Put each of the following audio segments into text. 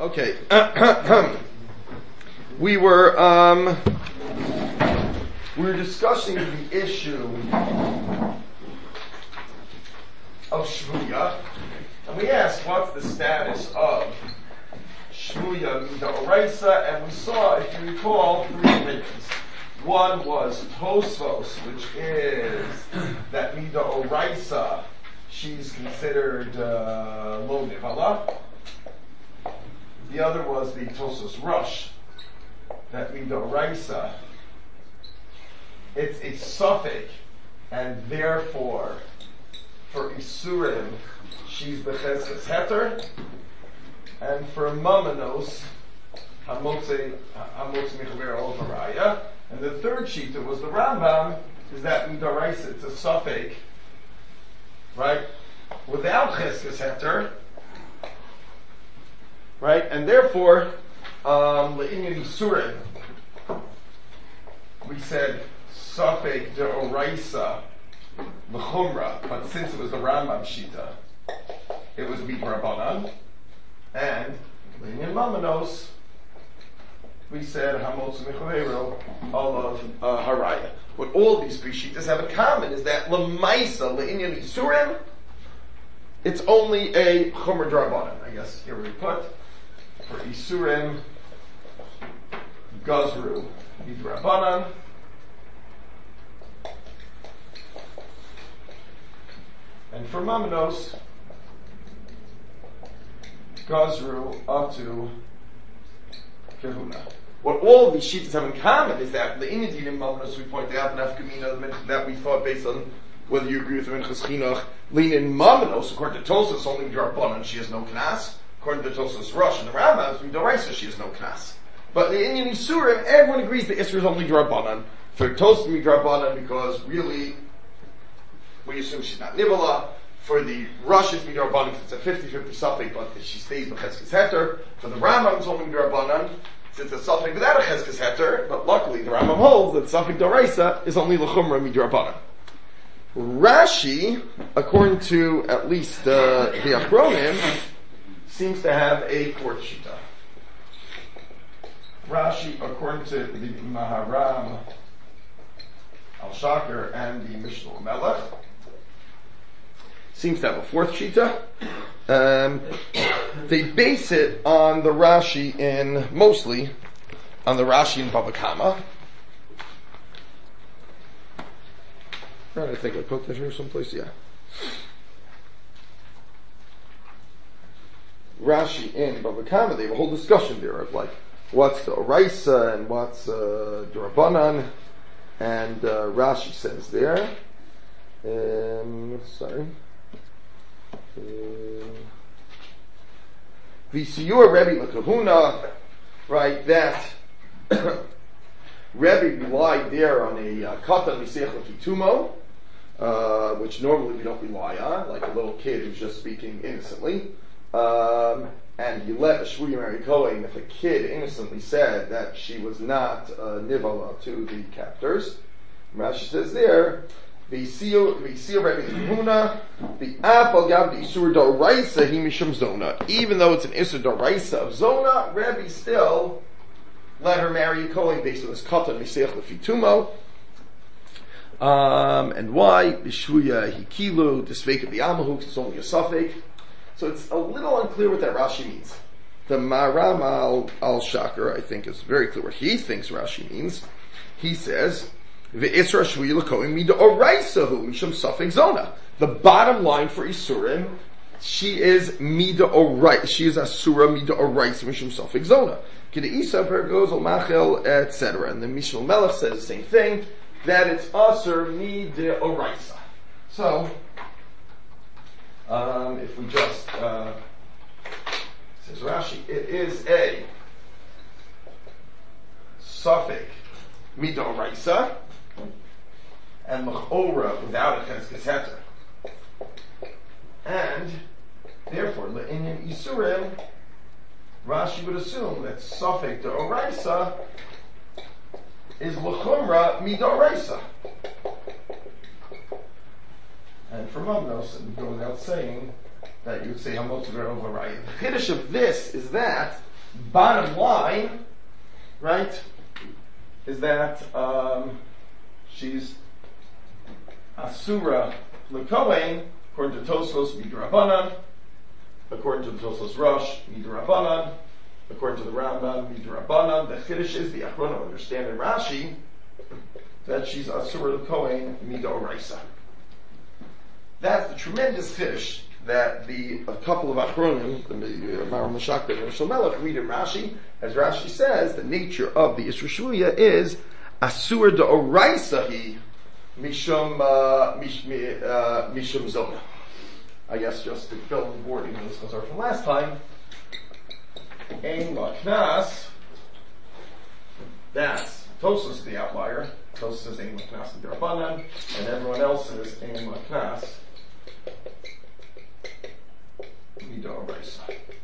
Okay. We were discussing the issue of Shvuya, and we asked what's the status of Shvuya Midoraisa, and we saw, if you recall, three opinions. One was Tosfos, which is that Midoraisa, she's considered lo nivala. The other was the Tosfos Rush, that Midoraisa, it's a suffix, and therefore, for Isurim, she's Bechezkas Heter, and for Mamanos, Hamotze Mechaber Ol Haraya. And the third shita was the Rambam, is that Midoraisa, it's a suffix, right, without Chezkas Heter, right, and therefore, Le'inyan Isurim, we said suffix de'oraisa l'chumra, but since it was the Rambam shita, it was midrabanan, and Le'inyan Mamanos, we said hamotz mechavero olav haraya. What all these three shitas have in common is that l'maisa le'inyan isurim, it's only a chomer drabanan. I guess here we put for isurim gazru midrabanan, and for mamanos gazru atu kehuna. What all of these shitas have in common is that the inedinim mamanos, we pointed out in Afkamina that we thought based on whether you agree with the Minchas Chinuch, leanin mamanos, according to Tosfos, only drabanan, she has no knas. According to Tosfos Rosh and the Rambam, midoraisa, she has no knas. But the Inyan Isurim, everyone agrees the Isra is only drabanan. For Tosfos midrabanan, because really we assume she's not nivala. For the Rosh it's midrabanan, it's a 50-50 suffix, but she stays with Chezkas Heter. For the Rambam it's only midrabanan, since it's a suffix without a Chezkas Heter, but luckily the Rambam holds that suffix doraisa is only l'chumra midrabanan. Rashi, according to at least the Achronim, seems to have a fourth shita. Rashi, according to the Maharam Al-Shakir and the Mishnah Melech, seems to have a fourth shita. They base it on the Rashi mostly on the Rashi in Bava Kama. I think I put that here someplace, yeah. Rashi in Bava Kama, they have a whole discussion there of like, what's the Oraisa and what's Drabanan, and Rashi says there, V'siyur Rebbe L'Kahuna, right, that Rebbe relied there on a Katan Misech L'Kitumo, which normally we don't rely on, like a little kid who's just speaking innocently. And he let a Shvuya marry Kohen if a kid innocently said that she was not nivala to the captors. Rashi says there, V'siyur Rebbe L'Kahuna, V'apal Gav D'Isur Doraisa Hi Mishum Zona. Even though it's an Isur Doraisa of Zona, Rebbe still let her marry a Kohen based on this Katan Misech L'Fitumo. And why? B'Shvuya Hikilu, D'Sveika B'Yamahu, it's only a suffix. So it's a little unclear what that Rashi means. The Maharam Al-Shakir, I think, is very clear what he thinks Rashi means. He says, V'Isra Shvuya L'Kohen Mido'oraisahu Mishum Suffix Zona. The bottom line for Isurim, she is Mido'oraisa, she is Asura Mido'oraisa Mishum Suffix Zona. K'de'isa Pergoz Al-Machel, etc. And the Mishnah Melech says the same thing, that it's Asur Mido'oraisa. So, if we just, says Rashi, it is a suffix midoraisa and l'chora without a chezkas heter, and therefore le'inyan isurim, Rashi would assume that suffix deoraisa is l'chumra midoraisa. And for Mamnos, and go without saying that you would say Hamotzer over Raya. The Chiddush of this is that bottom line, right, is that she's Asura L'Kohen, according to Tosfos, Midrabanan, according to the Tosfos Rosh, Midrabanan, according to the Rambam, Midrabanan. The Chiddush is the Achronim understand in Rashi that she's Asura L'Kohen, Midoraisa. That's the tremendous Chiddush that a couple of Achronim, the Maharal Meshach and Mishal Melech, read in Rashi. As Rashi says, the nature of the Isra Shvuya is Asur D'Oraisa Hi Mishum Zona. I guess just to fill in the wording, this was our from last time. Ein Laknas, that's Tosfos the outlier. Tosfos says Ein Laknas and D'Rabbanan, and everyone else says Ein Laknas Midoraisa.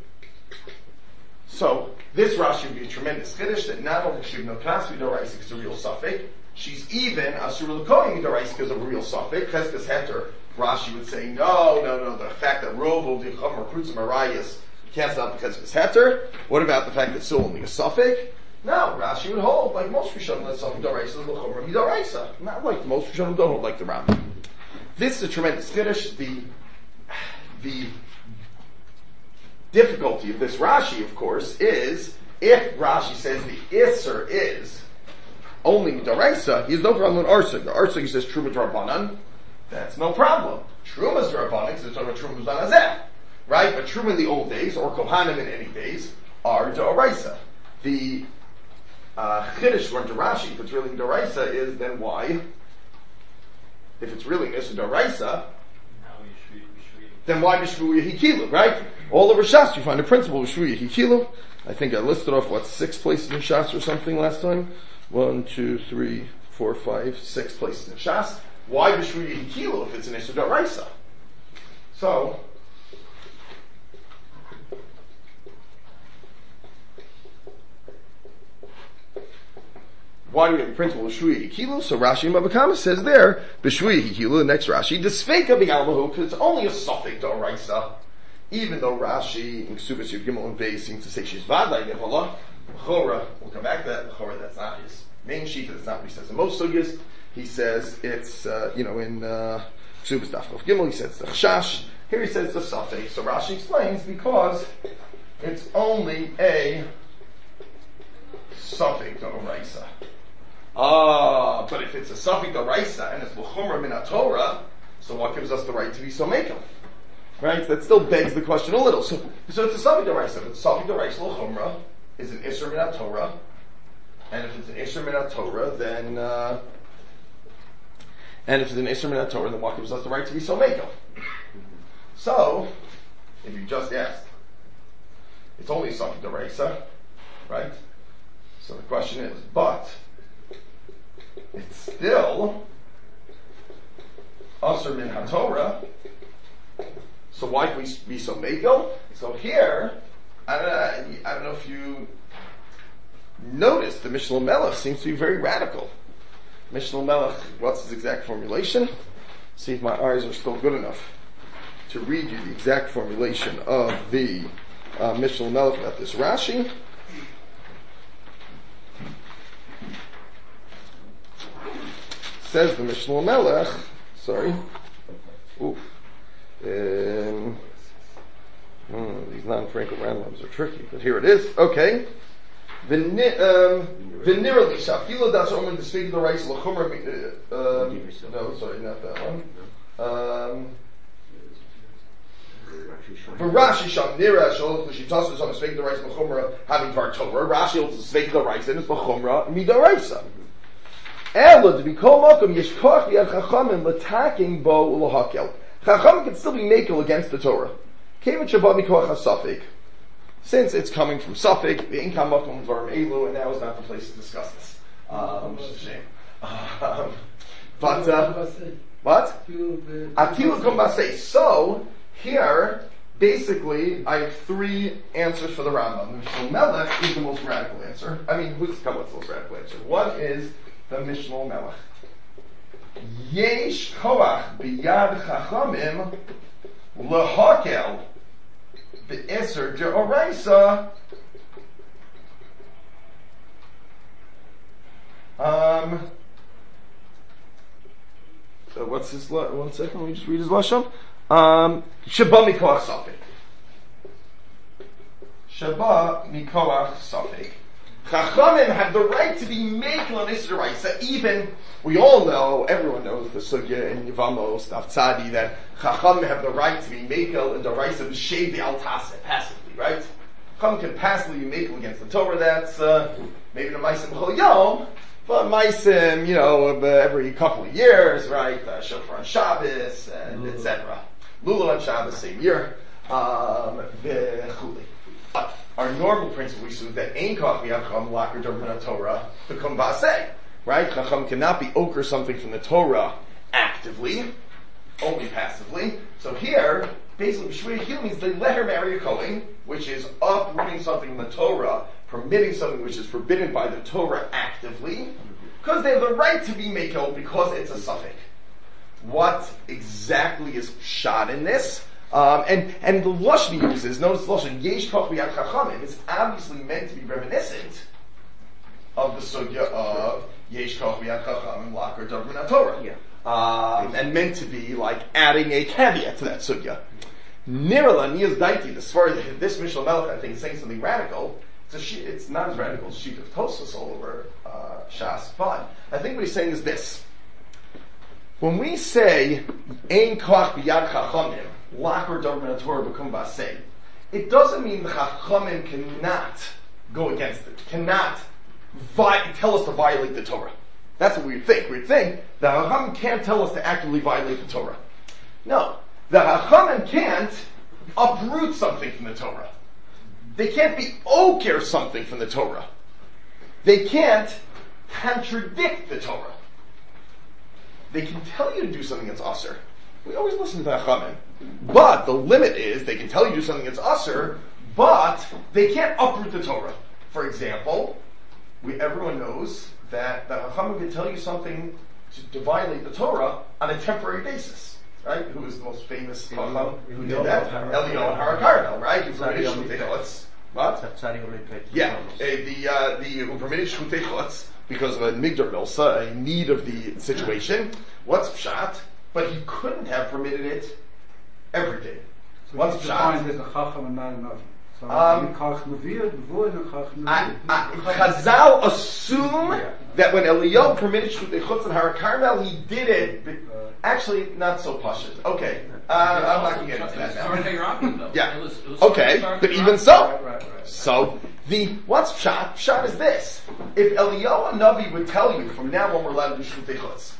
So, this Rashi would be a tremendous chiddush that not only should no Knas Midoraisa because it's a real suffix, she's even Asur L'Kohen Midoraisa because of a real suffix. Cheskes Heter, Rashi would say, no, the fact that Rov will be Chomer Fruits and Marias cancel out because of his Heter. What about the fact that it's still only a suffix? No, Rashi would hold like most Rishonim that something Midoraisa L'Chomer Midoraisa. Not like most Rishonim don't hold like the Rambam. This is a tremendous chiddush. The difficulty of this Rashi, of course, is if Rashi says the Isser is only Midoraisa, he's no problem with Arsig. The Arsig says Truma D'Rabbanan, that's no problem. Truma's D'Rabbanan, because it's talking about Truma's Danazeh. Right? But Truma in the old days, or Kohanim in any days, are D'Oraisa. The Chiddush learned to Rashi, if it's really D'Oraisa, is then why? If it's really Isser D'Oraisa, then why B'Shvuya Hikilu, right? All over Shas you find a principle B'Shvuya Hikilu. I think I listed off, 6 places in Shas or something last time? 1, 2, 3, 4, 5, 6 places in Shas. Why B'Shvuya Hikilu if it's an Isser D'Oraisa? So, why do we have the principle of B'Shvuya Hikilu? So Rashi in Bava Kama says there, B'Shvuya Hikilu, the next Rashi, D'Sveika B'Yalmahu, because it's only a suffix D'Oraisa. Even though Rashi in Ksubas Yud Gimel and Beis seems to say she's Vadai Nevala, L'chora, we'll come back to that, L'chora, that's not his main sheet, that's not what he says in most sugyas. He says it's, in Ksubas Daf Gimel, he says it's the Chash. Here he says it's a suffix. So Rashi explains because it's only a suffix D'Oraisa. But if it's a suffix D'Oraisa and it's L'chumra min Torah, so what gives us the right to be so makel? Right? That still begs the question a little. So it's a suffix D'Oraisa. If it's suffix D'Oraisa L'chumra is an Isser min Torah, and if it's an Isser min Torah, then what gives us the right to be so makel? So, if you just asked, it's only a suffix D'Oraisa, right? So the question is, but it's still Asur min HaTorah, so why can we be so makel? So here, I don't know if you noticed, the Mishnah Melech seems to be very radical. Mishnah Melech, what's his exact formulation? See if my eyes are still good enough to read you the exact formulation of the Mishnah Melech about this Rashi. Says the Mishnah Melech, sorry. These non-Frankel randoms are tricky, but here it is. Okay. V'nirali shafilo das omen d'svig d'oraisa l'chumra. No, sorry, not that one. V'Rashi sham nira sholach l'shitasus on d'svig d'oraisa l'chumra having par Torah. Rashi holds d'svig d'oraisa and it's l'chumra midoraisa. Elo d'bikol makom yesh koach yad chachamim l'taking bo u'lohakel. Chachamim can still be makel against the Torah. Kevin shabbat mikoach hasafik. Since it's coming from Suffolk, the income of Dvarim Elu, and now is not the place to discuss this. Which is a shame. What? Atilu kumbasei. So, here, basically, I have 3 answers for the Rambam. Mishnah Melech is the most radical answer. I mean, what's the most radical answer? One is the Mishnah Melech. Yesh koach biyad chachamim lehakel the Isser D'Oraisa What's his? One second. Let me just read his lashon. Sheba mikoach safek. Sheba mikoach safek. Chachamim have the right to be makel on Isser Raisa. Even we all know, everyone knows the sugya in Yevamos, Daf Tzadi, that Chachamim have the right to be makel in the Raisa b'sheivi al taseh, passively, right? Chachamim can passively be makel against the Torah. That's maybe the Maisim Chol Yom, but Maisim, every couple of years, right? Shofar on Shabbos and etc. Lulav on Shabbos, same year. V'chuli. Our normal principle is that Ein Koch Mi'acham Laker Dorman Torah become Basei. Right? Chacham cannot be oker something from the Torah actively, only passively. So here, basically, Shvei Hil means they let her marry a Kohen, which is uprooting something from the Torah, permitting something which is forbidden by the Torah actively, because they have the right to be Mekel because it's a suffix. What exactly is shot in this? And the lashon he uses, notice the lashon yesh koch b'yad chachamim. It's obviously meant to be reminiscent of the sugya of yesh koch b'yad chachamim laker davar min Torah, and meant to be like adding a caveat to that sugya. Nirala niyaz daiti. As far as this Mishnah Melech, I think is saying something radical. It's not as radical as sheet of Tosfos all over Shas, but I think what he's saying is this: when we say ein koch b'yad chachamim Laker Davar Torah become Basei, it doesn't mean the Chachamim cannot go against it, cannot tell us to violate the Torah. That's what we think. We think the Chachamim can't tell us to actively violate the Torah. No. The Chachamim can't uproot something from the Torah. They can't be oker something from the Torah. They can't contradict the Torah. They can tell you to do something that's Asur. We always listen to the Chachamim. But the limit is, they can tell you to do something that's Asur, but they can't uproot the Torah. For example, everyone knows that the Chachamim can tell you something to violate the Torah on a temporary basis. Right? Who is the most famous Chacham who did that? Eliyahu and Harakarmel, right? Who permitted Shutei Chutz. What? Yeah, who permitted Shutei Chutz because of a Migdar Milsa, a need of the situation. What's Pshat? But he couldn't have permitted it every day. So what's defined as a chacham and not enough? So Chazal assume that when Eliyahu permitted Shutei Chutz and Harakarmel, he did it. Actually, not so pashut. Okay, I'm not going to get into that now. Yeah. It was okay, but even so. Right. So, what's Pshat? Pshat is this. If Eliyahu Navi would tell you from now on we're allowed to do Shutei Chutz.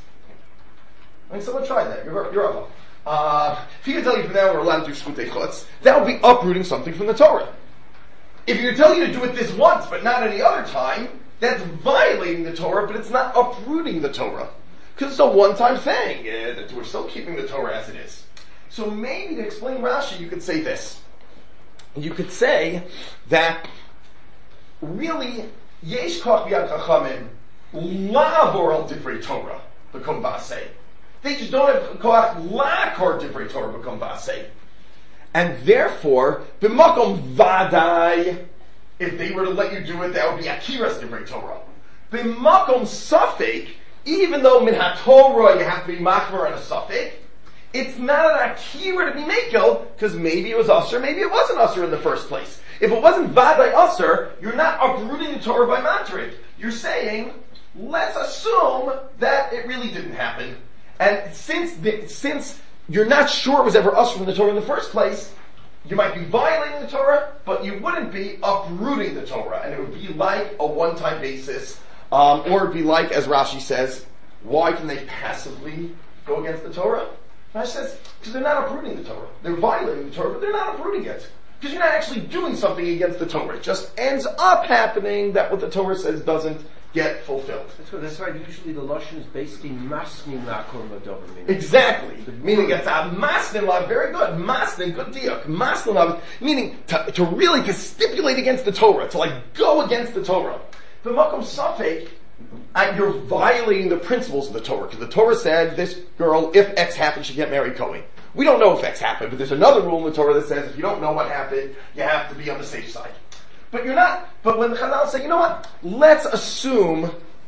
I mean, someone tried that. You're up. If he could tell you from now on we're allowed to do Shutei Chutz, that would be uprooting something from the Torah. If he could tell you to do it this once, but not any other time, that's violating the Torah, but it's not uprooting the Torah. Because it's a one-time thing. We're still keeping the Torah as it is. So maybe to explain Rashi, you could say this. You could say that really, yesh koch b'yad chachamim la'avor al divrei Torah become basei. They just don't have koach la'akor divrei Torah become basei. And therefore, b'makom vadai, if they were to let you do it, that would be akiras divrei Torah. B'makom safek, even though min ha-Torah you have to be machmer and a safek, it's not an akira to be mekel, because maybe it was usher, maybe it wasn't usher in the first place. If it wasn't vadai usher, you're not uprooting the Torah by matrik. You're saying, let's assume that it really didn't happen. And since you're not sure it was ever usher in the Torah in the first place, you might be violating the Torah, but you wouldn't be uprooting the Torah. And it would be like a one-time basis, or it would be like, as Rashi says, why can they passively go against the Torah? Rashi says, because they're not uprooting the Torah. They're violating the Torah, but they're not uprooting it. Because you're not actually doing something against the Torah. It just ends up happening that what the Torah says doesn't get fulfilled. That's right. Usually the lashon is basically masnin la'akor l'dover. Exactly. Meaning it's a masnin la, very good. Masnin, good diuk. Masnin la, meaning to really to stipulate against the Torah, to like go against the Torah. But makom safek, you're violating the principles of the Torah. Because the Torah said, this girl, if X happens, she can't marry Kohen. We don't know if X happened, but there's another rule in the Torah that says if you don't know what happened, you have to be on the safe side. But you're not, but when the Chazal say, you know what, let's assume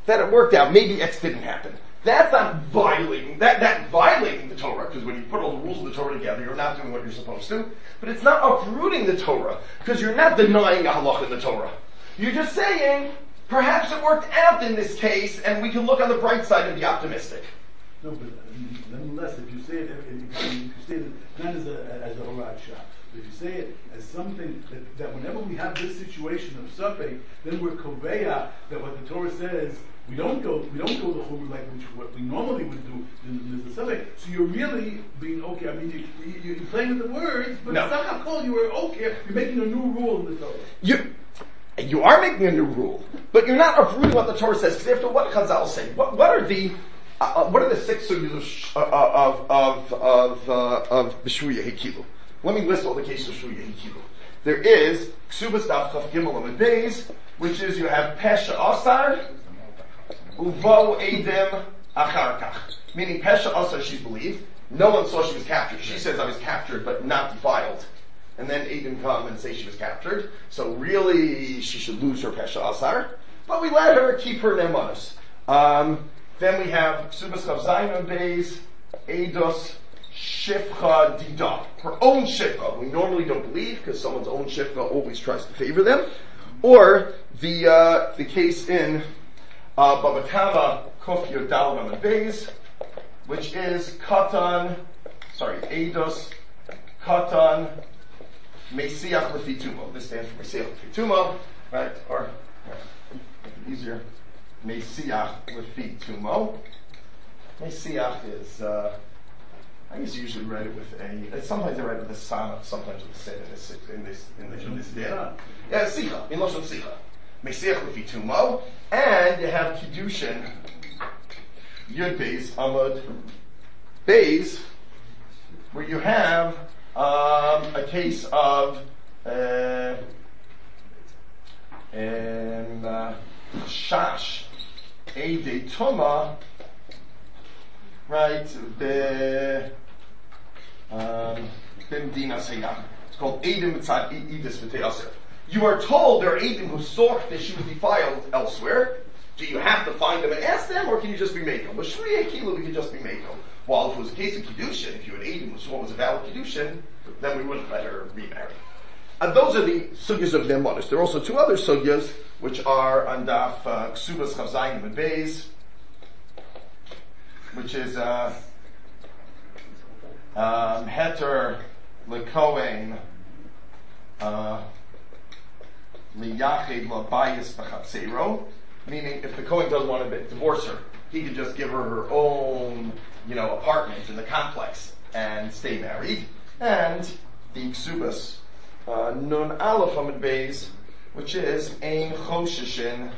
that it worked out. Maybe X didn't happen. That's not violating the Torah, because when you put all the rules of the Torah together, you're not doing what you're supposed to. But it's not uprooting the Torah, because you're not denying a halach in the Torah. You're just saying, perhaps it worked out in this case, and we can look on the bright side and be optimistic. No, but nonetheless, if you say it not as a horat shah, if you say it as something that whenever we have this situation of safek, then we're koveya that what the Torah says, we don't go the chumrah like what we normally would do. There's a safek. So you're really being okay. I mean, you're playing with the words, but no. It's not how called you were okay. You're making a new rule in the Torah. You are making a new rule, but you're not uprooting what the Torah says. Because after what Chazal say, what are the 6 sugyas of B'Shvuya Hekilu? Let me list all the cases of B'Shvuya Hekilu. There is Ksubas Daf Chaf Gimel Amud Beis, which is you have Pesha Asar, Uvo Edim Acharkach. Meaning Pesha Asar, she's believed. No one saw she was captured. She says I was captured, but not defiled. And then Edim come and say she was captured. So really, she should lose her Pesha Asar. But we let her keep her Nemanos. Then we have Ksubas Chav Zayin Beis, Eidos Shifcha Dida. Her own Shifcha. We normally don't believe, because someone's own Shifcha always tries to favor them. Or the case in Baba Kama Kof Yodal Amud Beis, which is Eidos Katan Mesiach Lefitumo. This stands for Mesiach Lefitumo, right? Or easier, Mesiach Lefitumo. Mesiach is, I guess you usually write it with a. Sometimes I write it with a son, sometimes with a sin in this day. Yeah, Sicha in Lashon Sicha. Mesiach Lefitumo, and you have Kiddushin Yud Beis Amud Beis, where you have a case of Shash Eidei Tuma, right? Bimdina Seyam. It's called Eidim Mitzad Idis V'Tei Aser. You are told there are Eidim who saw that she was defiled elsewhere. Do you have to find them and ask them, or can you just be Mekom? But Shriya Kilu, we can just be Mekom. While if it was a case of Kiddushin, if you had Eidim who saw it was a valid Kiddushin, then we wouldn't let her remarry. And those are the sugyas of Nemanos. There are also 2 other sugyas, which are on Daf Ksubas Chav Zayin Amud Beis, which is Heter Lekohen Liyachid Labayis B'Chatzero, meaning if the Kohen doesn't want to divorce her, he can just give her own, apartment in the complex and stay married. And the Ksubas Nun Aleph Amud Beis, which is Ein Choshishin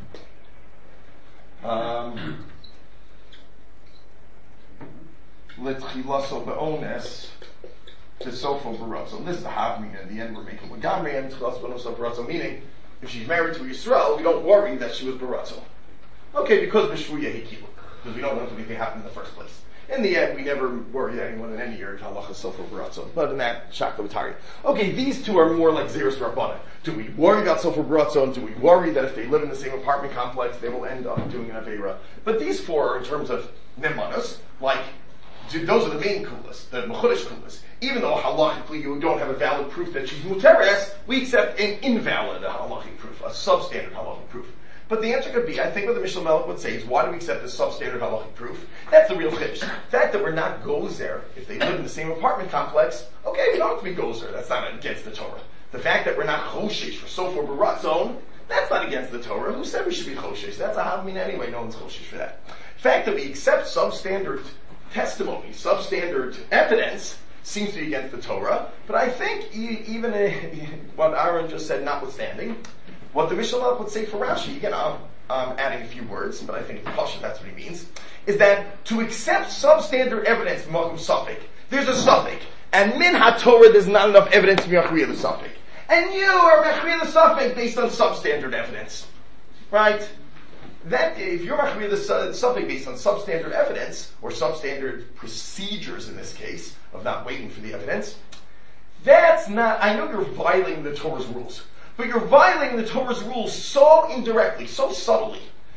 L'tchilaso Be'ones T'sofo Barazo. This is the Havmina. In the end, we're making Lagamri and T'chilaso Be'ones Barazo, meaning if she's married to Yisrael, we don't worry that she was Barazo. Okay, because B'Shvuya Hekilu, because we don't want anything to happen in the first place. In the end, we never worry anyone in any year, Halacha Sofo Barazo. But in that, Shakta V'Tari. Okay, these 2 are more like Zeres Rabbana. Do we worry about Sofo Barazo, and do we worry that if they live in the same apartment complex, they will end up doing an Aveira? But these 4 are in terms of Nemanos, like, those are the main kulas, the Mechudesh kulas. Even though halachically you don't have a valid proof that she's muteres, we accept an invalid halachic proof, a substandard halachic proof. But the answer could be, I think what the Mishnah Melech would say is, why do we accept this substandard halachic proof? That's the real chiddush. The fact that we're not gozer, if they live in the same apartment complex, okay, we don't have to be gozer. That's not against the Torah. The fact that we're not choshesh for sofer baratzon, that's not against the Torah. Who said we should be choshesh? That's a havmin anyway. No one's choshesh for that. The fact that we accept substandard testimony, substandard evidence, seems to be against the Torah. But I think even what Aaron just said notwithstanding, what the Mishnah Melech would say for Rashi, again, I'm adding a few words, but I think in Pasha that's what he means, is that to accept substandard evidence from Suffolk, there's a Suffolk, and min ha-Torah there's not enough evidence to be machriya the Suffolk. And you are machriya the Suffolk based on substandard evidence. Right? That, if you're machriya the Suffolk based on substandard evidence, or substandard procedures in this case, of not waiting for the evidence, that's not, I know you're violating the Torah's rules, but you're violating the Torah's rules so indirectly, so subtly,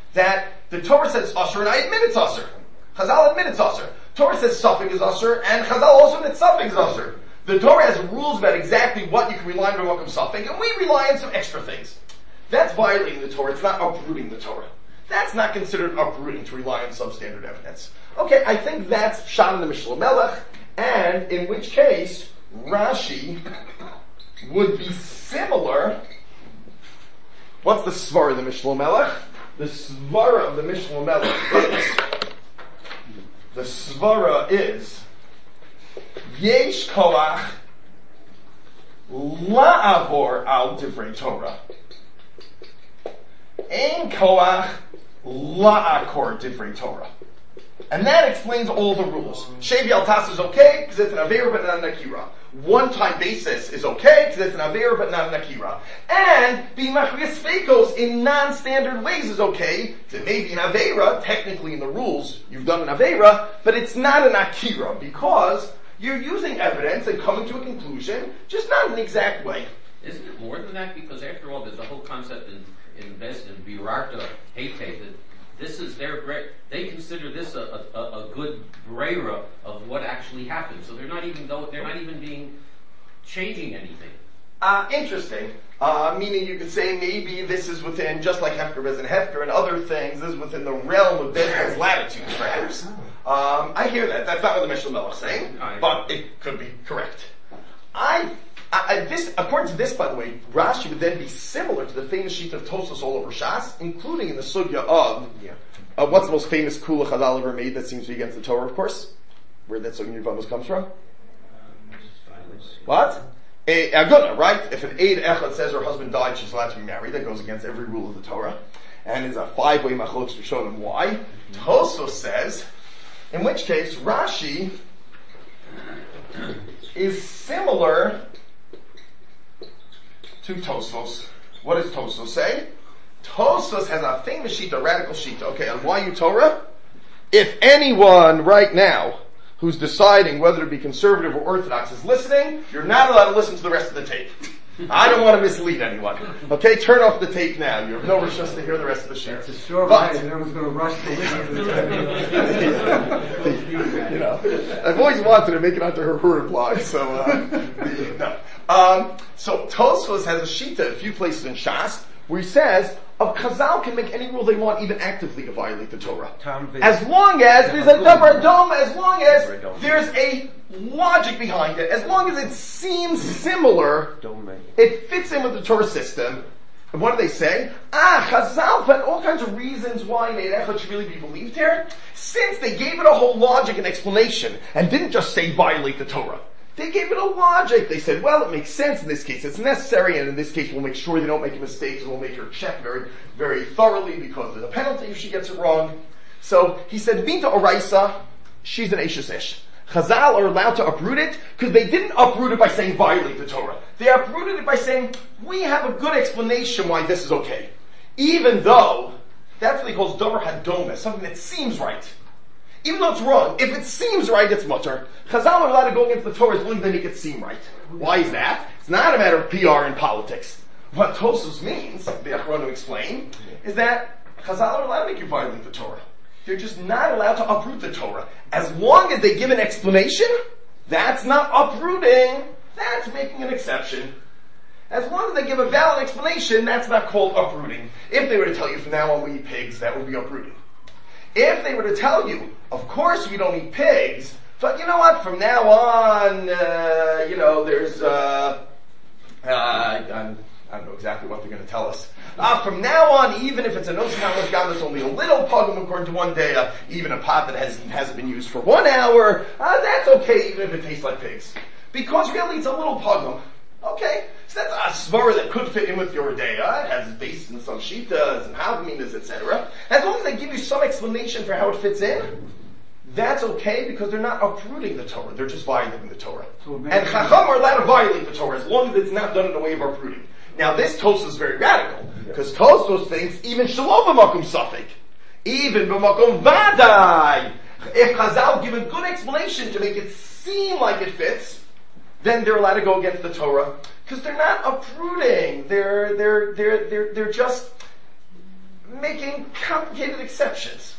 that the Torah says usher and I admit it's usher. Chazal admit it's usher. Torah says suffix is usher and Chazal also admits suffix is usher. The Torah has rules about exactly what you can rely on b'makom suffix, and we rely on some extra things. That's violating the Torah. It's not uprooting the Torah. That's not considered uprooting to rely on substandard evidence. Okay, I think that's Pshat in the Mishnah Melech, and in which case Rashi would be similar. What's the svara of the Mishnah Melech? The svara of the Mishnah Melech is Yesh koach la'avor al divrei Torah. Ein koach la'akor divrei Torah. And that explains all the rules. Shevi al tas is okay, because it's an Aveira but not an Akira. One-time basis is okay, because it's an Aveira but not an Akira. And being Machrias Fekos in non-standard ways is okay, because it may be an Aveira, technically in the rules, you've done an Aveira, but it's not an Akira, because you're using evidence and coming to a conclusion, just not in the exact way. Isn't it more than that? Because after all, there's a whole concept in Birarta Hete that this is their great. They consider this a good brera of what actually happened. So they're not even changing anything. Interesting. Meaning you could say maybe this is within, just like Hefker, Bez, and Hefker, and other things, this is within the realm of Bez's latitudes, perhaps. I hear that. That's not what the Mishnah Melech is saying, but it could be correct. According to this, by the way, Rashi would then be similar to the famous sheet of Tosfos all over Shas, including in the sugya of what's the most famous kula Chazal ever made that seems to be against the Torah, of course? Where that sugya Yevamos comes from? What? Aguna, right? If an Eid Echad says her husband died, she's allowed to be married. That goes against every rule of the Torah. And it's a 5-way machlokes to show them why. Tosfos says, in which case, Rashi is similar to Tosfos. What does Tosfos say? Tosfos has a famous sheet, a radical sheet. Okay, on why you Torah? If anyone right now who's deciding whether to be conservative or orthodox is listening, you're not allowed to listen to the rest of the tape. I don't want to mislead anyone. Okay, turn off the tape now. You have no chance to hear the rest of the shir. It's a sure but everyone's going to rush to listen to the I've always wanted to make it onto her reply, so no. So Tosfos has a shita, a few places in Shas, where he says, of Chazal can make any rule they want, even actively, to violate the Torah. As long as there's a davar dom, as long as there's a logic behind it, as long as it seems similar, it fits in with the Torah system. And what do they say? Chazal found all kinds of reasons why Neid Echad should really be believed here, since they gave it a whole logic and explanation, and didn't just say violate the Torah. They gave it a logic. They said, well, it makes sense in this case. It's necessary, and in this case, we'll make sure they don't make a mistake, and we'll make her check very, very thoroughly because there's a penalty if she gets it wrong. So he said, Binta Oraisa, she's an Eishes Ish. Chazal are allowed to uproot it because they didn't uproot it by saying violate the Torah. They uprooted it by saying, we have a good explanation why this is okay. Even though, that's what he calls Dover Hadoma, something that seems right. Even though it's wrong, if it seems right, it's mutter. Chazal are allowed to go against the Torah as long as they make it seem right. Why is that? It's not a matter of PR and politics. What Tosfos means, the Achronim explain, is that Chazal are allowed to make you violate the Torah. They're just not allowed to uproot the Torah. As long as they give an explanation, that's not uprooting, that's making an exception. As long as they give a valid explanation, that's not called uprooting. If they were to tell you from now on we eat pigs, that would be uprooting. If they were to tell you, of course we don't eat pigs, but you know what, from now on, there's, I don't know exactly what they're going to tell us. From now on, even if it's a no-smelling gum that's only a little pugum according to one day, even a pot that hasn't been used for 1 hour, that's okay even if it tastes like pigs. Because really it's a little pugum. Okay, so that's a svara that could fit in with your day. It has its basis in some shitas and havminas, etc. As long as they give you some explanation for how it fits in, that's okay because they're not uprooting the Torah. They're just violating the Torah. And Chacham are allowed to violate the Torah as long as it's not done in a way of uprooting. Now this Tosfos is very radical because Tosfos thinks even shalom b'makom safek, even b'makom vadai. If Chazal give a good explanation to make it seem like it fits, then they're allowed to go against the Torah because they're not uprooting. They're just making complicated exceptions.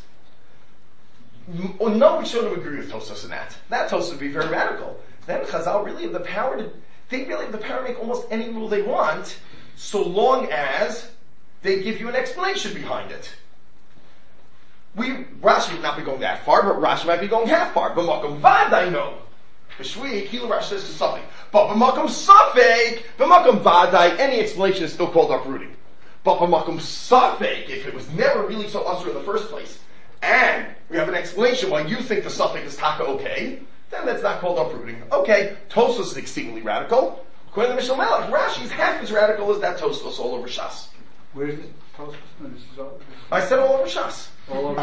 No, we shouldn't agree with Tosfos in that. That Tosfos would be very radical. Then Chazal really have the power to make almost any rule they want, so long as they give you an explanation behind it. Rashi would not be going that far, but Rashi might be going half far. B'makom vad, I know. B'shvi, Kilo Rashi says to something. But b'makom safek, b'makom vadai, any explanation is still called uprooting. But b'makom safek, if it was never really so usher in the first place, and we have an explanation why you think the suffix is taka okay, then that's not called uprooting. Okay, Tosfos is exceedingly radical. According to Mishnah Melech, Rashi is half as radical as that Tosfos all over Shas. Where is this Tosfos? No, this is all. I said all over Shas. All over.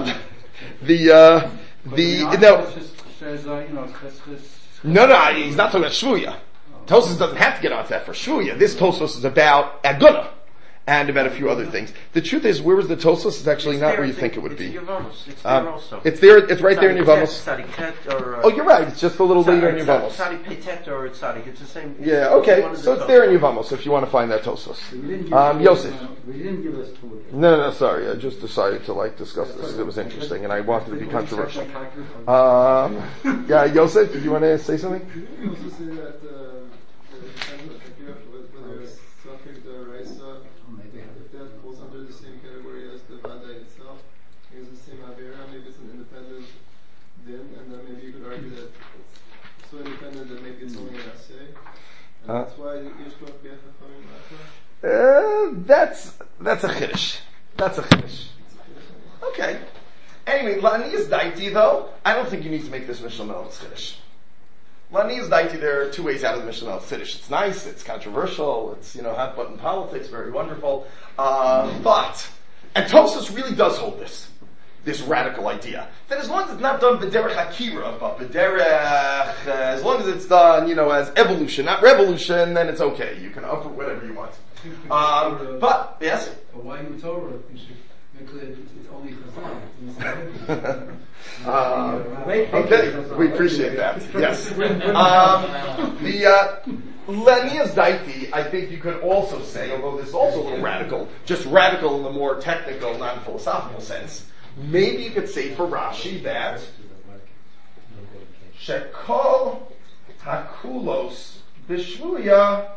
No, he's not talking about Shvuya. Tosfos doesn't have to get onto that for Shvuya. This Tosfos is about Aguna. And about a few other things. The truth is, where was the Tosfos? It's actually not where you think it would be. It's there also. It's there. It's right there in Yevamos. Oh, you're right. It's just a little later in Yevamos. Tzadi Petet or Tzadik. It's the same. Yeah. Okay. So it's there in Yevamos if you want to find that Tosfos. Yosef. We didn't give us two. No. Sorry. I just decided to discuss this because it was interesting and I wanted to be controversial. Yeah, Yosef. Did you want to say something? You also say that if that falls under the same category as the Vada itself, it's the same Avera, maybe it's an independent din, and then maybe you could argue that it's so independent that maybe it's only an assay, and that's why Yesh Koach B'Yachachomim. That's a chiddush. That's a chiddush. Okay. Anyway, La'aniyas Daiti though, I don't think you need to make this Mishnah Melech's chiddush. La'aniyas Daiti, there are two ways out of the Mishnah Melech's chiddush. It's nice, it's controversial, it's, hot button politics, very wonderful. And Tosfos really does hold this radical idea. That as long as it's not done b'derech akira, but b'derech, as long as it's done, as evolution, not revolution, then it's okay. You can upper whatever you want. But, yes? But why in Torah? You should make clear it's only Chazal. Okay, we appreciate that. Yes. La'aniyas Daiti, I think you could also say, although this is also a little radical, just radical in the more technical, non-philosophical sense, maybe you could say for Rashi that Shekol Hakulos B'Shvuya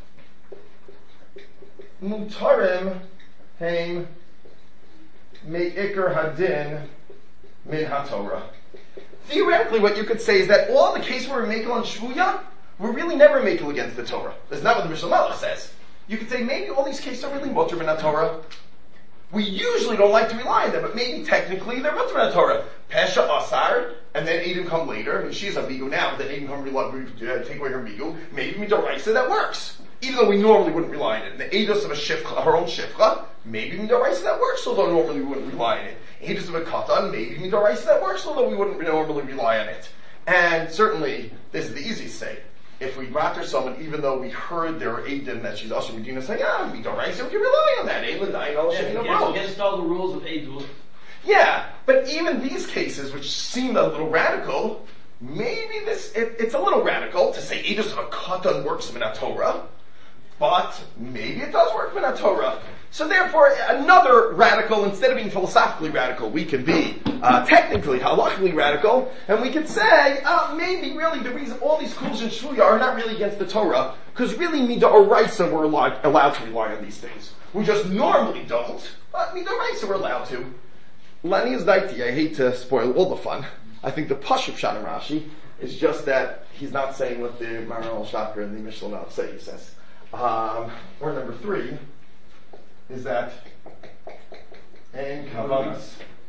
Mutarim Heim Me'ikar Hadin Min HaTorah. Theoretically, what you could say is that all the cases where we make on Shvuya, we're really never making against the Torah. That's not what the Mishnah Melech says. You could say maybe all these cases are really mutter min Torah. We usually don't like to rely on them, but maybe technically they're mutter min Torah. Pesha Asar, and then Edom come later, and she's a migu now, but then Edom come take away her migu. Maybe midoraisa that works. Even though we normally wouldn't rely on it. The Eidos of a shifcha, her own shifcha, maybe midoraisa that works, although normally we wouldn't rely on it. Eidos of a katan, maybe midoraisa that works, although we wouldn't normally rely on it. And certainly, this is the easiest to say. If we matter someone, even though we heard their Eidim that she's also Medina saying, we don't write, so we can rely on that. Against all the rules of Eidim. Yeah, but even these cases, which seem a little radical, maybe it's a little radical to say Eidos of a Katan works in a Torah, but maybe it does work in a Torah. So therefore, another radical, instead of being philosophically radical, we can be technically, halachically radical, and we can say, maybe really the reason all these kuls and shvuya are not really against the Torah, because really midoraisa we're allowed to rely on these things. We just normally don't, but midoraisa we're allowed to. La'aniyas Daiti, I hate to spoil all the fun. I think the Pashup Pshat in Rashi is just that he's not saying what the Maharal Shakra and the Mishnah Melech say, he says. Or number 3, is that en kavanas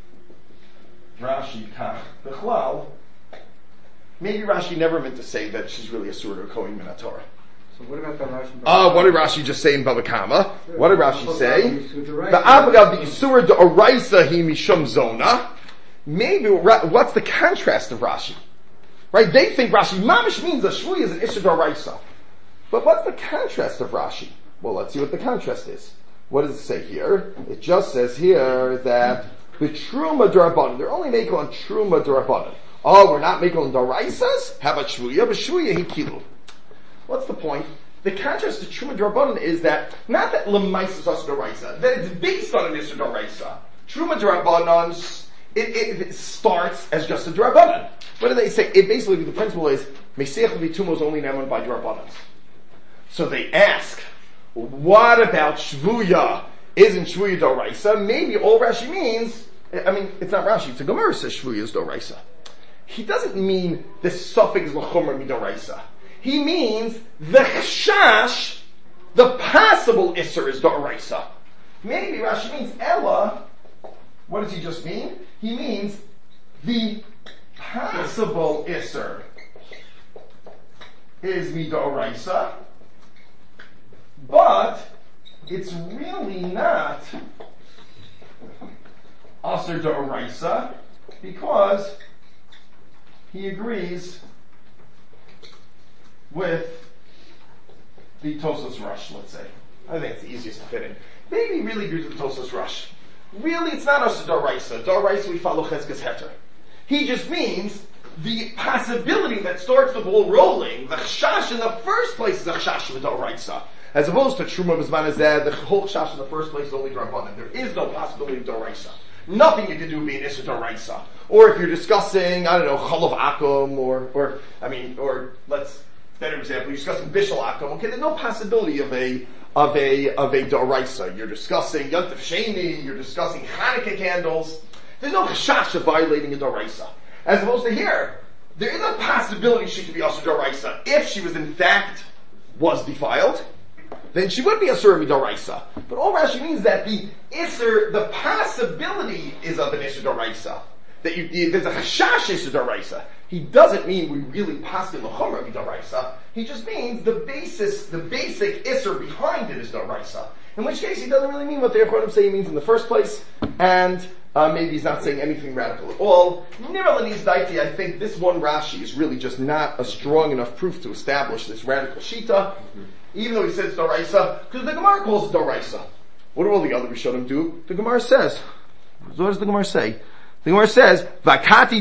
Rashi kach bechlal. Maybe Rashi never meant to say that she's really a surah or kohen min Torah. So what about the Rashi? What did Rashi just say in Bava Kama? What did Rashi say? The Abagav the Yisura de Oraisa hi mishum zona. Maybe what's the contrast of Rashi? Right? They think Rashi mamish means that shvuya is an issur d'oraisa. But what's the contrast of Rashi? Well, let's see what the contrast is. What does it say here? It just says here that the truma d'rabbanan, they're only making on truma d'rabbanan. Oh, we're not making on d'oraisas? How about shvuya? But shvuya he kilu. What's the point? the contrast to Truma D'Rabbanan is that, not that L'maisa is also D'Oraisa, that it's based on an Isser D'Oraisa. Truma D'Rabbanan, it starts as just a D'Rabbanan. What do they say? It basically, the principle is, Meseach V'Tumah is only named by D'Rabbanan. So they ask, what about Shvuya? Isn't Shvuya D'Oraisa? Maybe all Rashi means, it's not Rashi, it's a Gemara says Shvuya is D'Oraisa. He doesn't mean the suffix l'chomer midoraisa. He means the chashash, the possible isser is d'oraisa. Maybe Rashi means Ella. What does he just mean? He means the possible isser is midoraisa, but it's really not aser d'oraisa because he agrees with the Tosfos Rush, let's say. I think it's the easiest to fit in. Maybe he really agrees with the Tosfos Rush. Really, it's not Asa D'Oraisa. D'Oraisa, we follow Chezkas Heter. He just means the possibility that starts the ball rolling, the Chash in the first place is a Chash with D'Oraisa. As opposed to Truma B'zman Hazeh, the whole Chash in the first place is only D'Rabbanan. There is no possibility of D'Oraisa. Nothing you can do would be an Issa D'Oraisa. Or if you're discussing, Chalav Akum, or let's, better example, you're discussing Bishal Akum, okay, there's no possibility of a D'Oraisa. You're discussing Yontif Sheni, you're discussing Hanukkah candles. There's no Chashash of violating a D'Oraisa. As opposed to here, there is a possibility she could be also D'Oraisa. If she was in fact, was defiled, then she would be a Surah D'Oraisa. But all Rashi means that the Isser, the possibility is of an Isser D'Oraisa. That there's a Chashash Isser D'Oraisa. He doesn't mean we really pass in the Chomer D'Oraisa. He just means the basic Isser behind it is D'Oraisa. In which case he doesn't really mean what the Yechonim say he means in the first place, and maybe he's not saying anything radical at all. Niralanis Daiti, I think this one Rashi is really just not a strong enough proof to establish this radical Shita. Even though he says D'Oraisa, because the Gemara calls it D'Oraisa. What do all the other Rishonim do? The Gemara says, what does the Gemara say? The Gemara says, Vakati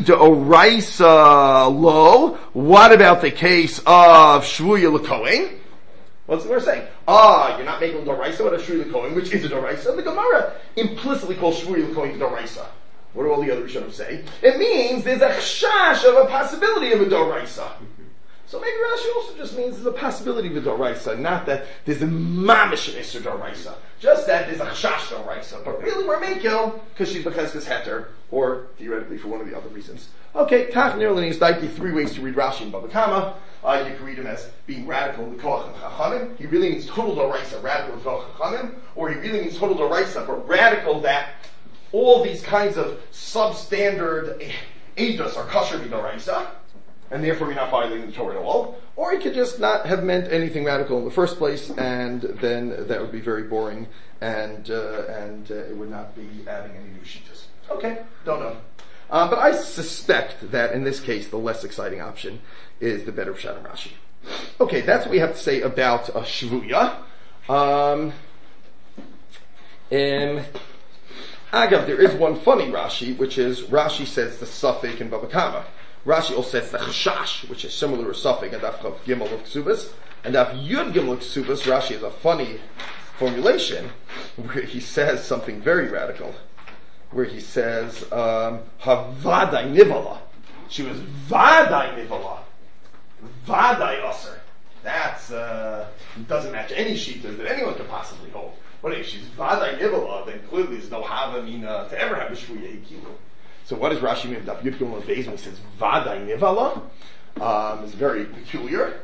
D'Oraisa lo, what about the case of Shvuya L'Kohen? What's the Gemara saying? You're not making D'Oraisa, what a Shvuya L'Kohen, which is a D'Oraisa. The Gemara implicitly calls Shvuya L'Kohen D'Oraisa. What do all the other Rishonim say? It means there's a chash of a possibility of a D'Oraisa. So maybe Rashi also just means there's a possibility of a D'Oraisa, not that there's a mamish Isser D'Oraisa. Just that there's a chash D'Oraisa. But really we're Mekel, because she's Becheskes Heter, or theoretically for one of the other reasons. Okay, Tach Nirlani is daiki 3 ways to read Rashi in Bava Kama. You can read him as being radical in the Koach of Chachamim. He really means total D'Oraisa, radical in the Koach of Chachamim. Or he really means total D'Oraisa, but radical that all these kinds of substandard Eidos are kosher D'Oraisa, and therefore you're not violating the Torah at all. Or he could just not have meant anything radical in the first place, and then that would be very boring, and it would not be adding any new shitas. Okay, don't know. But I suspect that in this case, the less exciting option is the better Pshat and Rashi. Okay, that's what we have to say about Shvuya. Agav, there is one funny Rashi, which is Rashi says the suffix in Bava Kama. Rashi also says the Chashash, which is similar to suffix and Daf Gimel of Ksubas. And Daf Yud Gimel of Ksubas, Rashi has a funny formulation where he says something very radical. Where he says, Havadai Nivala. She was Vadai Nivala. Vadai Usser. That's, doesn't match any shita that anyone could possibly hold. But if she's Vadai Nivala, then clearly there's no Havamina to ever have a Shvuya Hikilu. So what does Rashi mean? Daf Yud Gimel Beis when he says Vadai Nivala? It's very peculiar.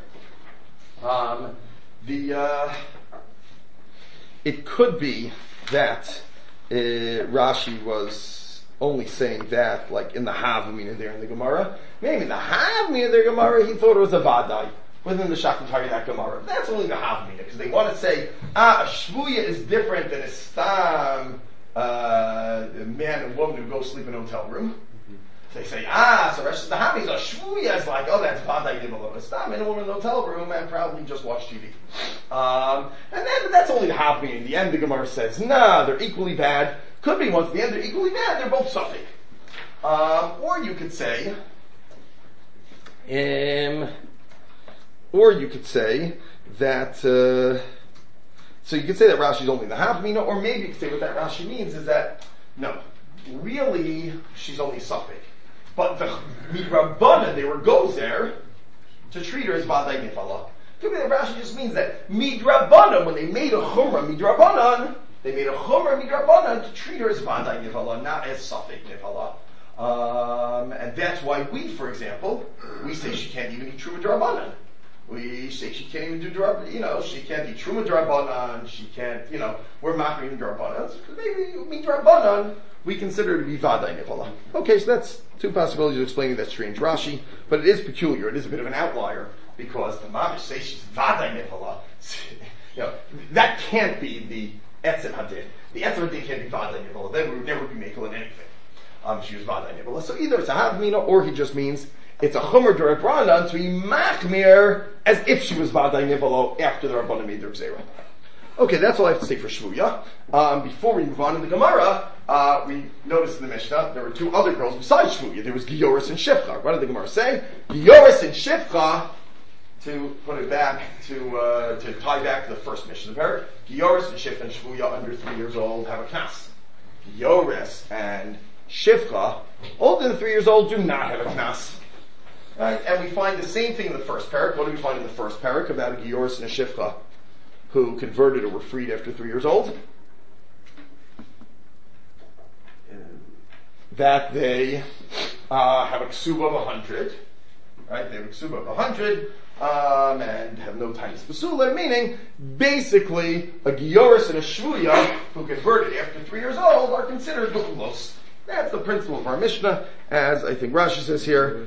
It could be that Rashi was only saying that, like in the Havamina there in the Gemara. Maybe in the Havamina there Gemara, he thought it was a Vadai. Within the Shakhtari that Gemara. That's only the Havamina, because they want to say, a Shvuya is different than a Stam, a man and woman who go sleep in a hotel room. So they say, so rest of the Havamina, a Shvuya is like, that's Vadai Nivala. A Stam and a woman in a hotel room and probably just watch TV. And then that's only the Havamina. In the end, the Gemara says, they're equally bad. Could be once at the end they're equally bad, they're both suffix. Or you could say that, so you could say that Rashi's only the Havmina, or maybe you could say what that Rashi means is that, no, really, she's only Safek. But the Midrabanan, they were gozer to treat her as Vadai Nifala. Could be that Rashi just means that Midrabanan, when they made a Chumrah Midrabanan, they made a Chumrah Midrabanan to treat her as Vadai Nifala, not as Safek Nifala. And that's why we, for example, we say she can't even eat Truma Drabanan. We say she can't even do she can't eat Truma Drabanan, she can't, we're mocking Drabanan. Because maybe Drabanan, we consider to be Vadai Nifala. Okay, so that's two possibilities of explaining that strange Rashi, but it is peculiar, it is a bit of an outlier, because the Mamish says she's Vadai Nifala. That can't be the Etzem Hadid. The Etzem Hadid can't be Vadai Nifala, then we would never be making anything. She was Vadai Nifala. So either it's a Havmina, or he just means it's a Chumr D'Rabbanan to be Machmir as if she was Vadai Nifala after the Rabbanan made their Gzeira. Okay, that's all I have to say for Shvuya. Before we move on in the Gemara, we noticed in the Mishnah there were two other girls besides Shvuya. There was Gioris and Shifcha. What did the Gemara say? Gioris and Shifcha, to put it back, to tie back to the first Mishnah of her, Gioris and Shifcha and Shvuya under 3 years old have a knas. Gioris and Shifcha, older than 3 years old, do not have a knas. Right? And we find the same thing in the first parak. What do we find in the first parak about a Gioris and a Shifcha who converted or were freed after 3 years old? That they have a ksuba of 100. Right? They have a ksuba of 100 and have no tiny spasula, meaning basically a Gioris and a Shvuya who converted after 3 years old are considered B'chulos. That's the principle of our Mishnah, as I think Rashi says here.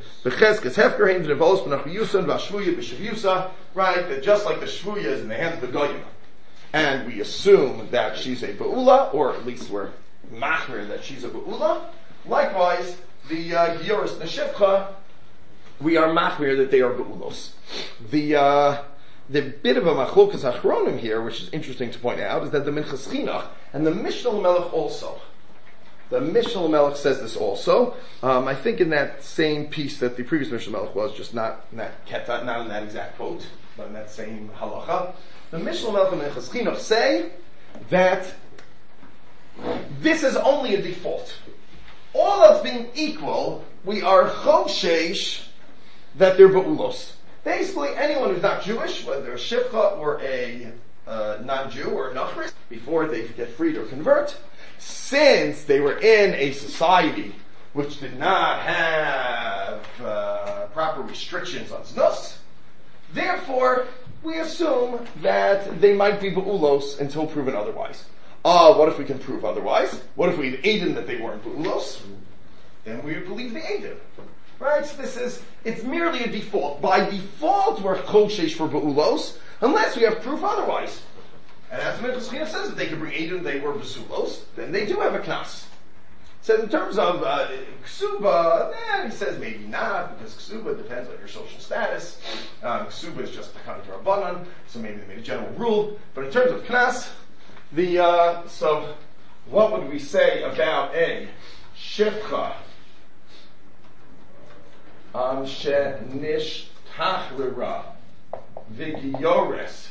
Right, that just like the Shvuya is in the hands of the Goyim, and we assume that she's a Ba'ula, or at least we're machmir that she's a Ba'ula, likewise, the Gioris and the Shifcha, we are machmir that they are Ba'ulos. The bit of a machlokas achronim here, which is interesting to point out, is that the Minchas Chinuch and the Mishnah Melech also. The Mishnah Melech says this also. I think in that same piece that the previous Mishnah Melech was, just not in that keta, not in that exact quote, but in that same halacha. The Mishnah Melech and Minchas Chinuch say that this is only a default. All else being equal, we are choshesh that they're ba'ulos. Basically, anyone who's not Jewish, whether they're a shivcha or a non-Jew or a nachris, before they get freed or convert, since they were in a society which did not have proper restrictions on znus, therefore we assume that they might be ba'ulos until proven otherwise. What if we can prove otherwise? What if we had aided that they weren't ba'ulos? Then we would believe the aided. Right? So it's merely a default. By default, we're choshesh for ba'ulos, unless we have proof otherwise. And as Minchas Chinuch says, if they could bring aided they were basulos, then they do have a knas. So in terms of ksuba, he says maybe not, because ksuba depends on your social status. Ksuba is just a kind of rabbanan, so maybe they made a general rule. But in terms of knas, so what would we say about a shifcha shenishtachlera v'giyores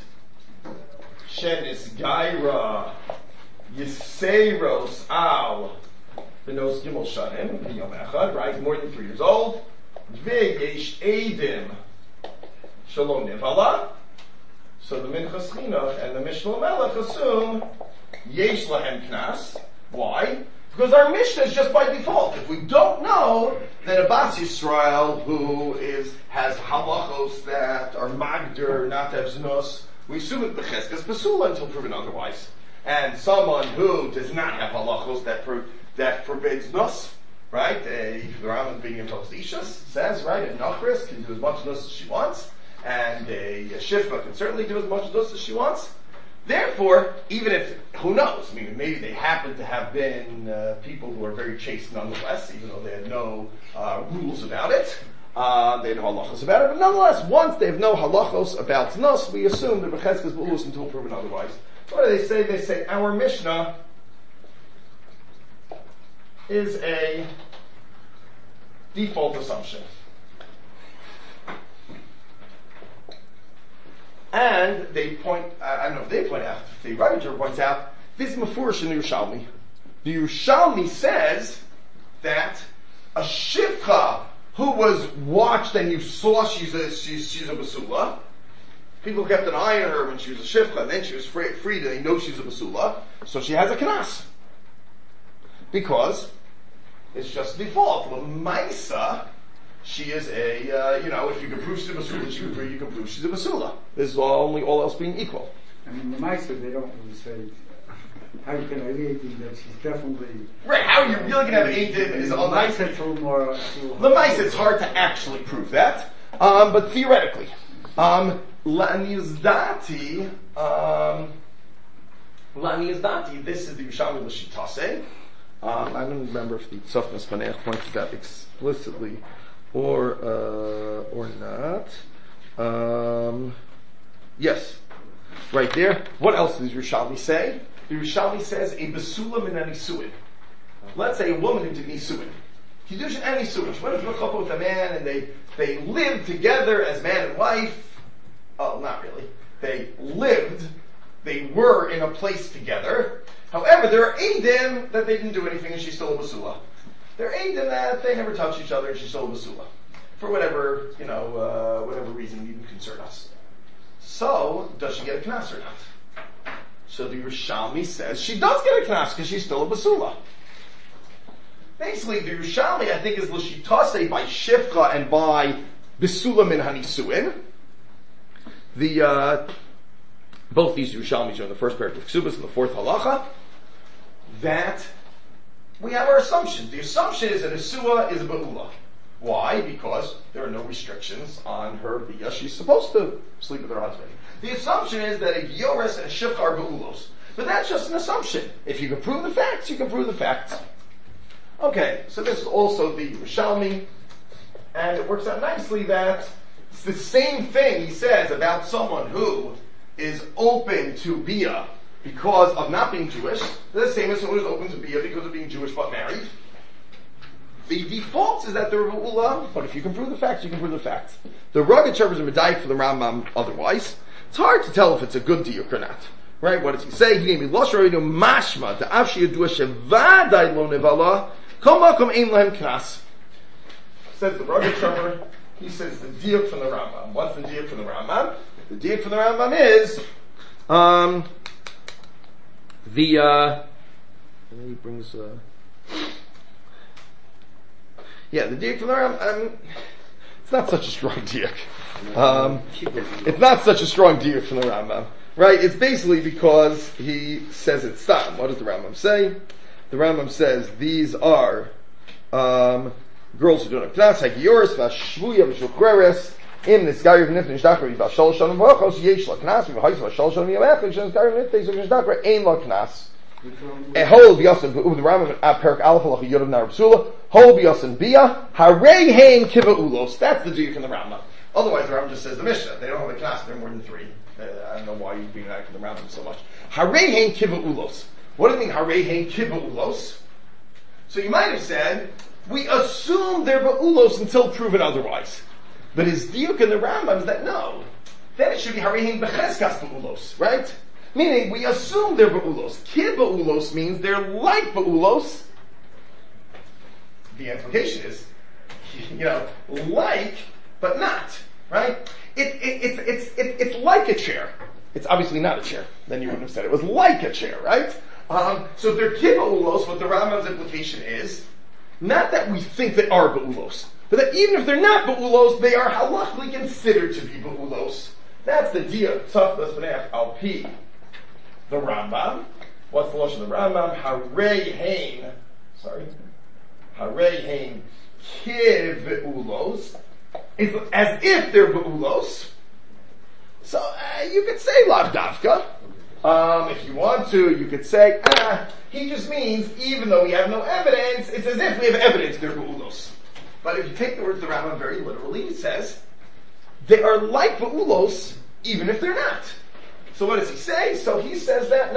shenisgaira yiseiros al v'nos gimel shanim v'yom echad, right, more than 3 years old, v'yesh eidim shalom nivala. So the Minchas Chinuch and the Mishnah Melech assume yesh lahem knas. Why? Because our Mishnah is just by default. If we don't know that a Bas Yisrael who has halachos that are magder, not to have znus, we assume it b'cheskas basula until proven otherwise. And someone who does not have halachos that forbids znus, right? The Rambam being imposed ishas says, right, a nachris can do as much znus as she wants, and a shifcha can certainly do as much znus as she wants. Therefore, even if, who knows, I mean, maybe they happen to have been people who are very chaste nonetheless, even though they had no rules about it, they had no halachos about it, but nonetheless, once they have no halachos about znus, we assume that b'cheskas b'ulus until proven otherwise. What do they say? They say, our Mishnah is a default assumption. And they point, I don't know if they point out, the Ravager points out, this is Mefurish in the Yerushalmi. The Yerushalmi says that a Shivcha who was watched and you saw she's a Basula, people kept an eye on her when she was a Shivcha, and then she was freed and they know she's a Basula, so she has a Knas. Because it's just default. L'maisa, she is a, if you can prove she's a Basula, you can prove she's a Basula. This is all else being equal. I mean, the Meister, they don't really say, how you can alleviate that she's definitely... Right, how you're really going to have Eidim is on nice. It's a little more... L'maisa, it's hard to actually prove that. But theoretically. La'nizdati, this is the Yerushalmi L'shitase. I don't remember if the Tzofnas Paneach pointed that explicitly or not. Yes, right there. What else does Yerushalmi say? The Yerushalmi says a besula min anisuin. Let's say a woman who did nisuin. Kiddushin and nisuin. She went into a couple with a man and they lived together as man and wife. Oh, not really. They were in a place together. However, there are Eidim that they didn't do anything and she's still a basula. There are Eidim that they never touched each other and she's still a basula. For whatever reason even concern us. So, does she get a knas or not? So the Yerushalmi says she does get a knas because she's still a basula. Basically, the Yerushalmi, I think, is l'shitase by Shifcha and by basula min hanisuin. Both these Yerushalmis are in the first parak of Ksubas and the fourth halacha, that we have our assumption. The assumption is that a Sua is a Ba'ula. Why? Because there are no restrictions on her Biyah. She's supposed to sleep with her husband. The assumption is that a Yores and a Shivcha are Ba'ulos. But that's just an assumption. If you can prove the facts, you can prove the facts. Okay, so this is also the Yerushalmi, and it works out nicely that it's the same thing he says about someone who is open to Biyah because of not being Jewish. They're the same as someone who's open to Biyah because of being Jewish but married. The default is that they're Ula, but if you can prove the facts, you can prove the facts. The rugged sharpers are medayik for the Rambam otherwise. It's hard to tell if it's a good diuk or not. Right? What does he say? He gave me Lashon mashma to avshi yadua shevadai lo nevala kol makom ein lahem knas. Says the rugged sharper. He says the diuk from the Rambam. What's the diuk from the Rambam? The diuk from the Rambam is he brings the diuk from the Rambam. It's not such a strong diuk. It's not such a strong diuk from the Rambam, right? It's basically because he says it's stam. What does the Rambam say? The Rambam says these are girls who don't have knas, hagiyoris, vashvuya, v'shukreres, in this guy of nifnish dakar, v'ashol shalom v'achos, yesh la knas, v'hais v'ashol shalom yamech, v'shon guy of nifnish dakar, ein la knas. Ehol b'yasen b'uv the Rambam at Perak Aleph halacha yodav nar b'sula, hol b'yasen b'ya, harei hein kiva ulos. That's the diuk in the Rambam. Otherwise, the Rambam just says the Mishnah. They don't have a knas, they're more than three. I don't know why you're being back in the Rambam so much. Harei hein kiva ulos. What do you mean harei hein kiva ulos? So you might have said, we assume they're ba'ulos until proven otherwise. But his diuk in the Rambam is that no. Then it should be harei b'cheskas ba'ulos, right? Meaning, we assume they're ba'ulos. Kid ba'ulos means they're like ba'ulos. The implication is, like, but not, right? It's like a chair. It's obviously not a chair. Then you wouldn't have said it was like a chair, right? So if they're kid ba'ulos, what the Rambam's implication is, not that we think they are ba'ulos, but that even if they're not ba'ulos, they are halachically considered to be ba'ulos. That's the dia tzafdas b'neach al pi. The Rambam. What's the lashon of the Rambam? Harei hein kiv ulos. It's as if they're ba'ulos. So you could say lav davka. If you want to, you could say, he just means, even though we have no evidence, it's as if we have evidence they're ba'ulos. But if you take the words of the Rambam very literally, he says, they are like ba'ulos, even if they're not. So what does he say? So he says that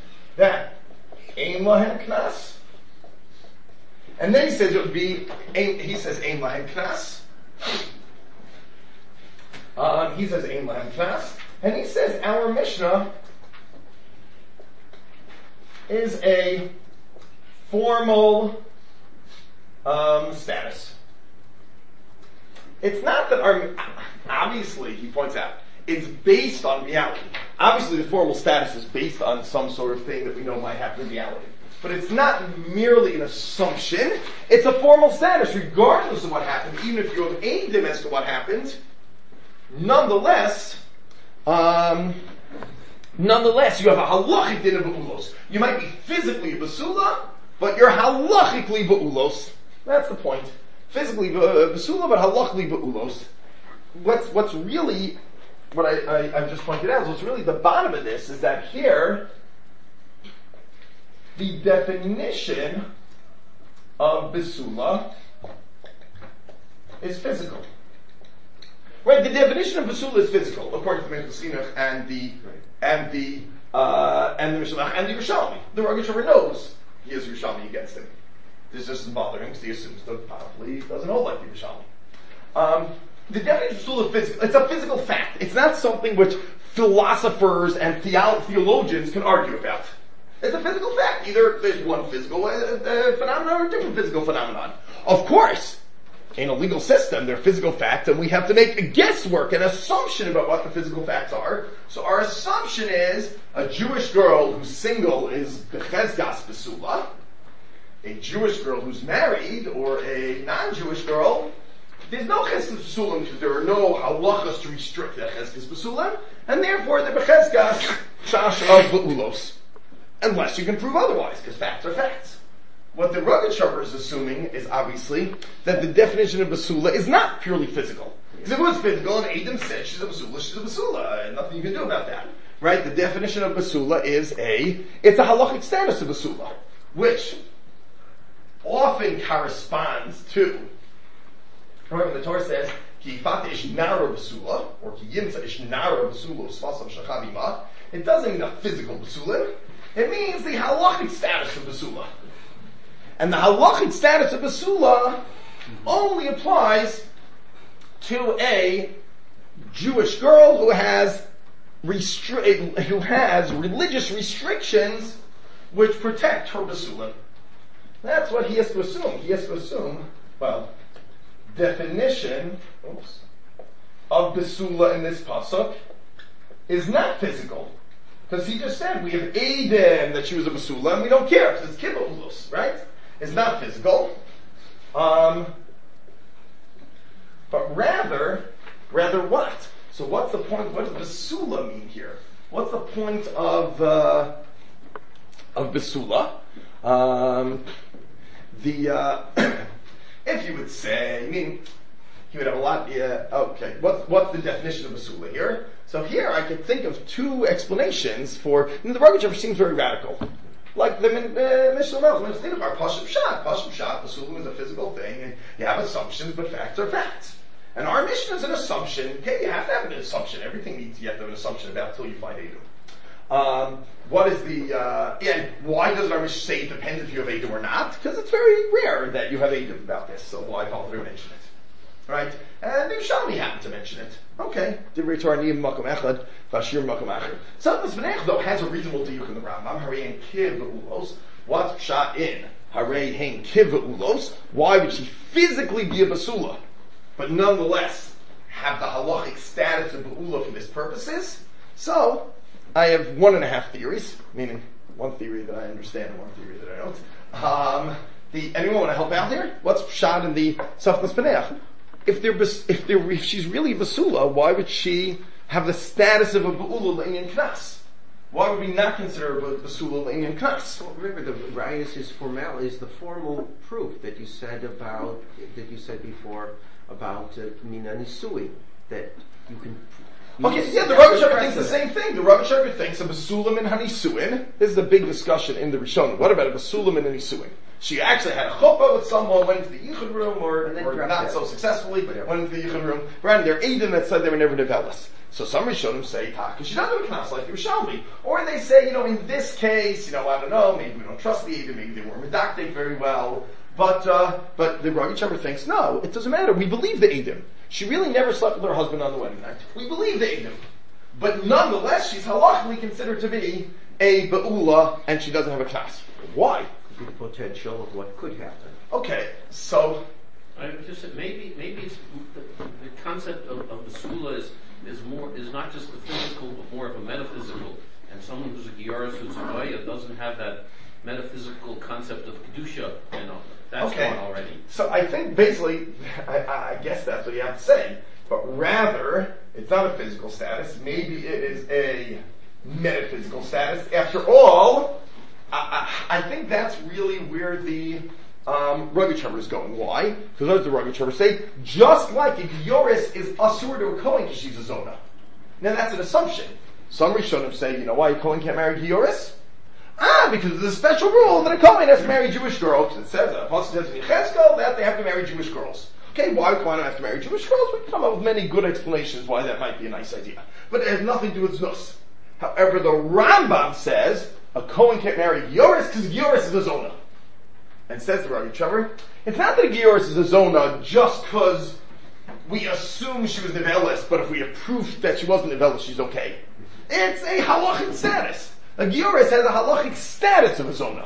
ein lahem knas. And then he says it would be, he says ein lahem knas. He says ein lahem knas. And he says our Mishnah is a formal status. It's not that obviously, he points out, it's based on reality. Obviously the formal status is based on some sort of thing that we know might happen in reality. But it's not merely an assumption, it's a formal status regardless of what happens, even if you have eidim as to what happens. Nonetheless, you have a halachic din of ba'ulos. You might be physically basula, but you're halachically ba'ulos. That's the point. Physically basula, but halachically ba'ulos. What's really, what I've just pointed out, is what's really the bottom of this is that here, the definition of basula is physical. Right, the definition of basula is physical, according to the Mesilas and the Mishnah and the Yerushalmi. The Rosh Hashanah knows he has Yerushalmi against him. This doesn't bother him because he assumes that probably doesn't hold like the Yerushalmi. The definition of basula is physical. It's a physical fact. It's not something which philosophers and theologians can argue about. It's a physical fact. Either there's one physical phenomenon or a different physical phenomenon. Of course, in a legal system, they're physical facts, and we have to make a guesswork, an assumption about what the physical facts are. So our assumption is a Jewish girl who's single is bechezgas basula. A Jewish girl who's married, or a non-Jewish girl, there's no cheskas basulim because there are no halachas to restrict that cheskas basulim, and therefore the bechezgas shash of ba'ulos. Unless you can prove otherwise, because facts are facts. What the Rugged Sharper is assuming is obviously that the definition of basula is not purely physical. Because if it was physical and Adam said she's a basula, and nothing you can do about that. Right? The definition of basula is it's a halachic status of basula, which often corresponds to, remember the Torah says, ki yifat ish nara basula, or ki yimtza ish nara basula, svasam shachavima. It doesn't mean a physical basula. It means the halachic status of basula. And the halachic status of basula only applies to a Jewish girl who has religious restrictions which protect her basula. That's what he has to assume. He has to assume, definition of basula in this pasuk is not physical. Because he just said we have Adam that she was a basula, and we don't care because it's kibbutz, right? It's not physical. But rather what? So what's the point? What does basula mean here? What's the point of basula? If you would say, he would have a lot. Okay. What's the definition of basula here? So here I could think of two explanations for. The Rosh Hashanah seems very radical. Like the Mishnah Melch, let's think about Pashut Pshat. Pashut Pshat, basula is a physical thing, and you have assumptions, but facts are facts. And our Mishnah is an assumption. Okay, you have to have an assumption. Everything you have to have an assumption about until you find Edom. What is and why does our Mishnah say it depends if you have Edom or not? Because it's very rare that you have Edom about this, so why bother to mention it? Right? And the Yerushalmi happened to mention it. Okay. Divrei Torah niyim makom echad, vashir makom acher. Sotnas B'nech, though, has a reasonable diuk in the Rambam. Harei hein kiv ulos. What's pshat in? Harei hein kiv ulos. Why would she physically be a basula, but nonetheless have the halachic status of ba'ula for this purposes? So, I have 1.5 theories, meaning one theory that I understand and one theory that I don't. Anyone want to help out here? What's pshat in the Sotnas B'nech? If she's really basula, why would she have the status of a ba'ula l'inyan knas? Why would we not consider a basula l'inyan knas? Well, remember, the rayas is the formal proof that you said before about mina nisui, that you can. Okay, yeah, the Rosh Hashanah thinks the same thing. The Rosh Hashanah thinks a basulam in hanisuin. This is a big discussion in the Rishonim. What about a basulam in hanisuin? She actually had a chuppah with someone, went into the yichud room, or not so successfully, went into the yichud room. Right, there are Edom that said they were never nevelas. So some Rishonim say, because she doesn't have a knas like the Yerushalmi. Or they say, in this case, I don't know, maybe we don't trust the Edom, maybe they weren't medactic very well. But the Rosh Hashanah thinks, no, it doesn't matter. We believe the Edom. She really never slept with her husband on the wedding night. We believe the Edom. but nonetheless, she's halachically considered to be a be'ula, and she doesn't have a knas. Why? The potential of what could happen. Okay, so I just said maybe it's the concept of the sula is not just the physical but more of a metaphysical. And someone who's a Gioris, who's a Goya, doesn't have that metaphysical concept of kedusha. That's okay. gone already. So I think basically, I guess that's what you have to say. But rather, it's not a physical status. Maybe it is a metaphysical status. After all, I think that's really where the Rogachover is going. Why? Because what does the Rogachover say? Just like a Gioris is asur to a Kohen because she's a Zona. Now that's an assumption. Some Rishonim say, you know why a Kohen can't marry Gioris? Because there's a special rule that a Kohen has to marry Jewish girls. It says that they have to marry Jewish girls. Okay, why do Kohen have to marry Jewish girls? We can come up with many good explanations why that might be a nice idea. But it has nothing to do with Znus. However, the Rambam says a Kohen can't marry Gioris because Gioris is a Zona. And says the Rogachover, it's not that Gioris is a Zona just because we assume she was Nevelis, but if we have proof that she wasn't Nevelis, she's okay. It's a halachic status. A Gioris has a halachic status of a Zona.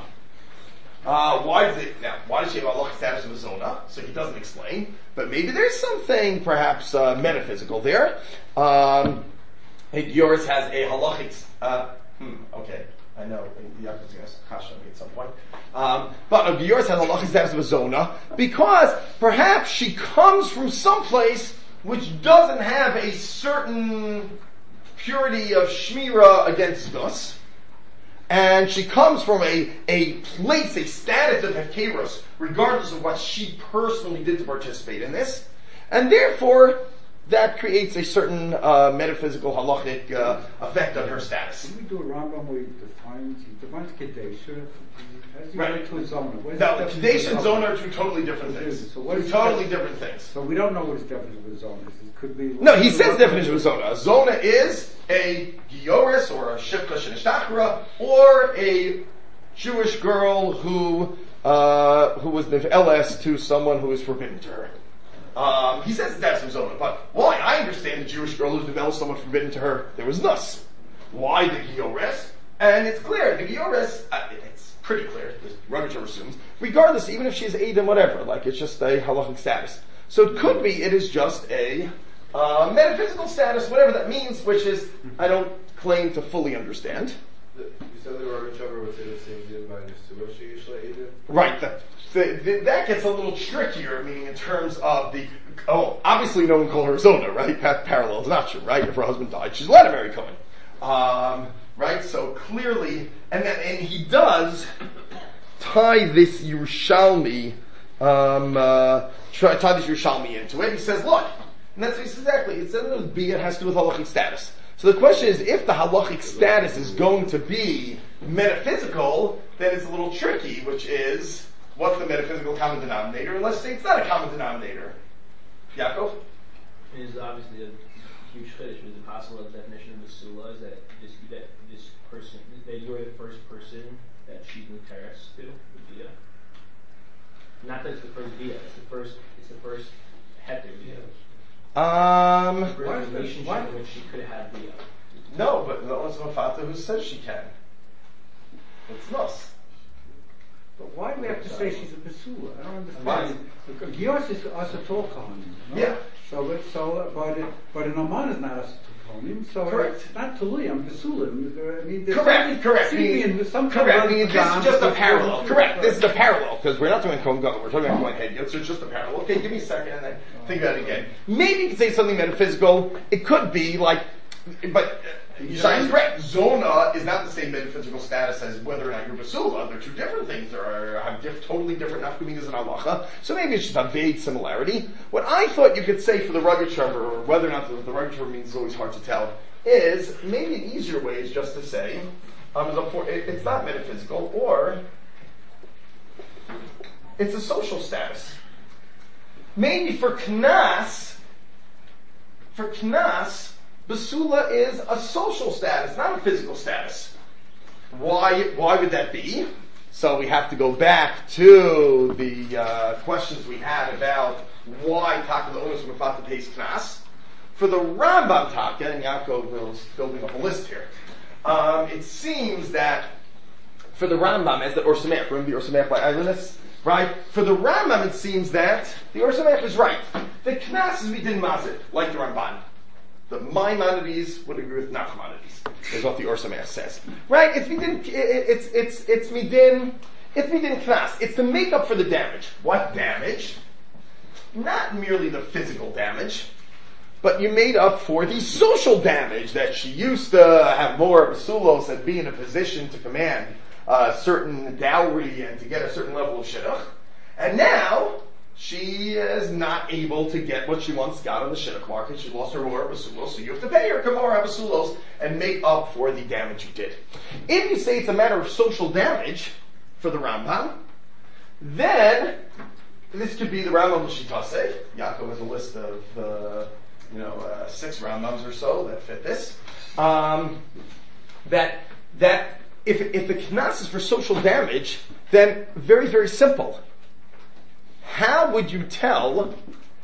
Why does she have a halachic status of a Zona? So he doesn't explain. But maybe there's something perhaps metaphysical there. A Gioris has a halachic, okay. I know, Yaakov's going to kasha me at some point. But a Gioris has a halachic status of a Zona because perhaps she comes from someplace which doesn't have a certain purity of Shmira against us, and she comes from a place, a status of Hefkeros, regardless of what she personally did to participate in this, and therefore that creates a certain metaphysical halachic effect on her status. Can we do a Rambam where he defines Kedesha? Right. To a Zona. Now, Kadesh and Zona are two totally different things. So what is totally different things. So we don't know what his definition of a Zona is. It could be... No, he says definition of a Zona. A Zona is a Gioris or a Shivcha Shenishtakra or a Jewish girl who was Neveles to someone who is forbidden to her. He says that's a Zona, but why? I understand the Jewish girl who's Neveles, someone forbidden to her. There was Nus. Why the Gioris? And it's clear, the Gioris, it's pretty clear, the Rogachover assumes, regardless, even if she's Edom, whatever, like it's just a halachic status. So it could be, it is just a metaphysical status, whatever that means, which is, I don't claim to fully understand. You said the Rogachover would say the same thing by Nisuah Sheishla Edom? Right, that gets a little trickier, meaning in terms of obviously no one called her Zona, right? That parallel is not true, right? If her husband died, she's allowed to marry Cohen. Right, so clearly, and he does tie this Yerushalmi, into it. He says, look, and that's what he says exactly. It says it has to do with halachic status. So the question is, if the halachic status is going to be metaphysical, then it's a little tricky, which is, what's the metaphysical common denominator? And let's say it's not a common denominator. Yaakov? It is obviously a huge chiddush with the possible definition of the Sula is that this person, that you're the first person that she's in the terrace to, the Bia. Not that it's the first Bia, it's the first Heter Bia. The relationship in which she could have Bia. No, but the one's Mafata who says she can. It's Nus. But why do we have to say she's a Besula? I don't understand. Why? Giyos is Asatol Kohanim. Yeah. But an Oman is not Asatol Kohanim, so correct. It's not Tuliyam, Besulim. I mean, correct. Correct. This is just a parallel. Correct. This is a parallel, because we're not doing Kohen Gadol, we're talking about Kohen Hedyot, so it's just a parallel. Okay, give me a second and then think about it again. Maybe you could say something metaphysical. It could be like, but Yishai is correct. Zona is not the same metaphysical status as whether or not you're Basula. They're two different things. Have totally different nafkaminas in halacha. So maybe it's just a vague similarity. What I thought you could say for the Rogachover, or whether or not the Rogachover means is always hard to tell, is maybe an easier way is just to say, it's not metaphysical, or it's a social status. Maybe for Knas, Basula is a social status, not a physical status. Why would that be? So we have to go back to the questions we had about why Taka the Onus Mafata pays Knas. for the Rambam Taka, and Yaakov is building up a list here, it seems that for the Rambam, as the Or Sameach, remember the Or Sameach by Eilinus? Right? For the Rambam, it seems that the Or Sameach is right. The Knas is midin mazid, like the Ramban. The Maimonides would agree with Nachmanides, is what the Or Sameach says. Right? It's midin Knas. It's to make up for the damage. What damage? Not merely the physical damage, but you made up for the social damage that she used to have more basulos and be in a position to command a certain dowry and to get a certain level of shidduch. And now, she is not able to get what she once got on the shidduch market. She lost her more basulos, so you have to pay her more basulos and make up for the damage you did. If you say it's a matter of social damage for the Rambam, then this could be the Rambam L'Shitase. Yaakov has a list of 6 Rambams or so that fit this. That if the Knas is for social damage, then very, very simple. How would you tell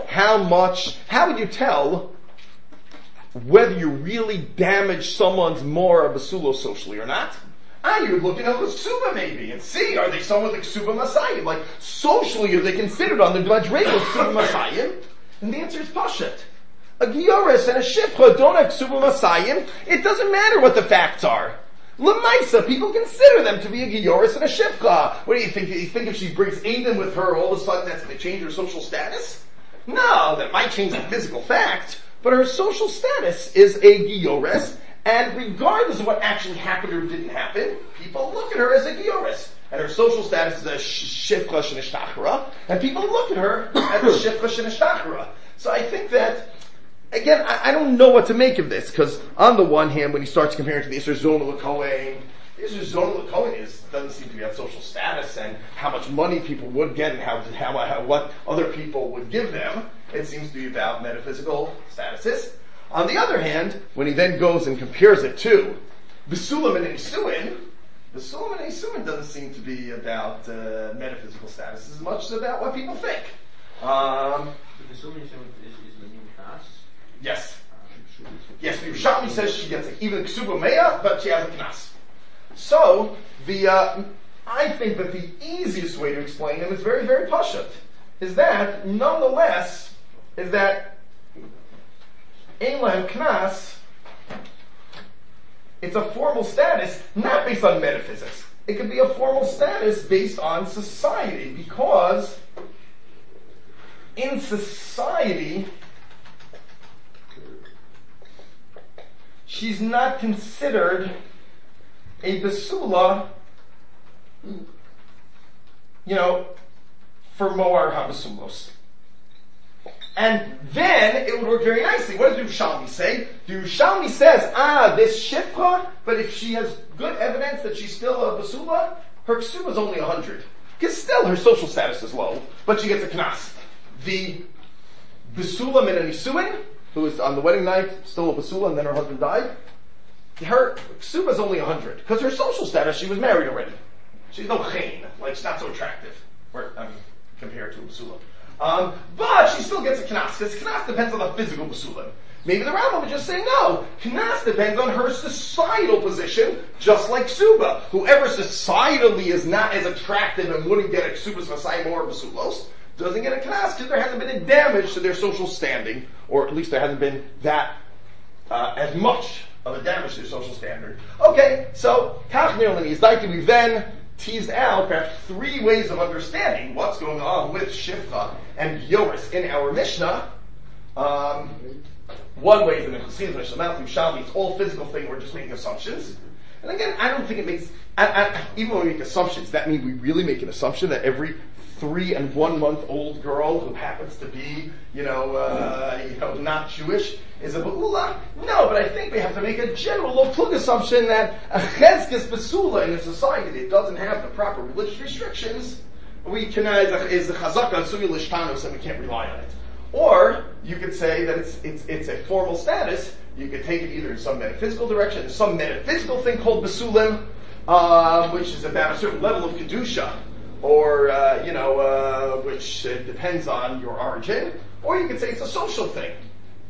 whether you really damaged someone's mora basulo socially or not? You would look at a ksuba maybe and see, are they someone with a ksuba masayim? Like, socially, are they considered on the madrega ksuba masayim? And the answer is pashat. A gioris and a shifcha don't have ksuba masayim. It doesn't matter what the facts are. Lamaisa, people consider them to be a gioris and a shifcha. What do you think? You think if she brings Aiden with her, all of a sudden that's going to change her social status? No, that might change the physical fact, but her social status is a gioris. And regardless of what actually happened or didn't happen, people look at her as a gioris. And her social status is a shifcha shenishtachara. And people look at her as a shifcha shenishtachara. So I think that, again, I don't know what to make of this, because on the one hand, when he starts comparing to the Isser Zona L'Kohen, the Isser Zona L'Kohen doesn't seem to be at social status and how much money people would get and how what other people would give them. It seems to be about metaphysical statuses. On the other hand, when he then goes and compares it to Basulam and Isuin doesn't seem to be about metaphysical status as much as about what people think. Basulam is the new Knas? Yes. Yes, the Yerushalmi says she gets even Ksuba Meya, but she has a Knas. So, I think that the easiest way to explain them is very, very pashut. Is that, nonetheless, Ein Lahem Knas, it's a formal status, not based on metaphysics. It could be a formal status based on society, because in society, she's not considered a basula, for Moar HaBasulos. And then it would work very nicely. What does the Yerushalmi say? The Yerushalmi says, this shifcha, but if she has good evidence that she's still a basula, her ksuba is only 100. Because still her social status is low, but she gets a knas. The basula min anisuin, who is on the wedding night still a basula and then her husband died, her ksuba is only 100. Because her social status, she was married already. She's no chayin, like she's not so attractive, compared to a basula. But she still gets a knas, because knas depends on the physical basulim. Maybe the Rambam would just say, no, knas depends on her societal position, just like ksuba. Whoever societally is not as attractive and wouldn't get a ksuba's masayim or basulos, doesn't get a knas, because there hasn't been a damage to their social standing, or at least there hasn't been that, as much of a damage to their social standard. Okay, so, we've then teased out perhaps 3 ways of understanding what's going on with Shifcha and Yoris in our Mishnah. One way is in the Chassidim Mishnah, Matthew Shalmi, it's all physical thing, we're just making assumptions. And again, I don't think it makes, even when we make assumptions, that means we really make an assumption that every 3 and 1 month old girl who happens to be, not Jewish is a Ba'ula? No, but I think we have to make a general low-plug assumption that a Chezkes Basula in a society that doesn't have the proper religious restrictions, we can, is a Chazaka and Suya Lishtanos and we can't rely on it. Or, you could say that it's a formal status, you could take it either in some metaphysical direction, some metaphysical thing called Basulim, which is about a certain level of Kedusha, or, which depends on your origin, or you could say it's a social thing.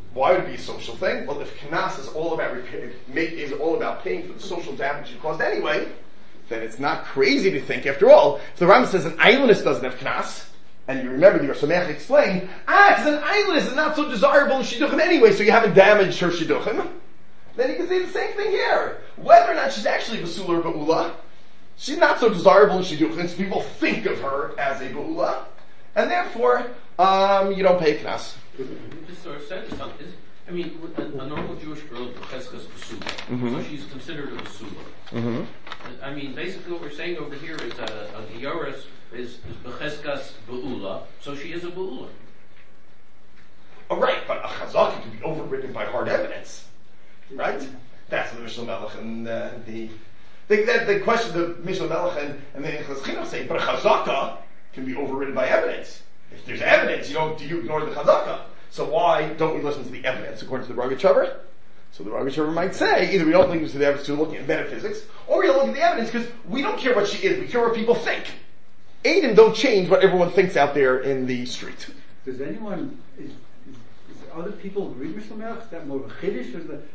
Why would it be a social thing? Well, if Knas is all about paying for the social damage it caused anyway, then it's not crazy to think, after all, if the Rambam says an islandist doesn't have Knas, and you remember the Yer Sameach explained, because an islandist is not so desirable in Shidduchim anyway, so you haven't damaged her Shidduchim, then you can say the same thing here. Whether or not she's actually Basula or Ba'ula, she's not so desirable in Shidduchim, so people think of her as a Ba'ula, and therefore, you don't pay Knas. This sort of says something. I mean, a normal Jewish girl is Becheskas Basula, so she's considered a Basula. I mean, basically what we're saying over here is that a Gioris is Becheskas Ba'ula, so she is a Ba'ula. Oh, right, but a Chazaka can be overridden by hard evidence, right? That's the Mishnah Melech and the question the Mishnah Melech and the Nichlas Chinuch say, but a Chazaka can be overridden by evidence. If there's evidence, do you ignore the Chazaka? So why don't we listen to the evidence according to the Rogachover? So the Rogachover might say, either we don't listen to the evidence, we're looking at metaphysics, or we don't look at the evidence because we don't care what she is, we care what people think. Aiden don't change what everyone thinks out there in the street. Does anyone, is other people agree with Sameach? Is that more of a Chiddush?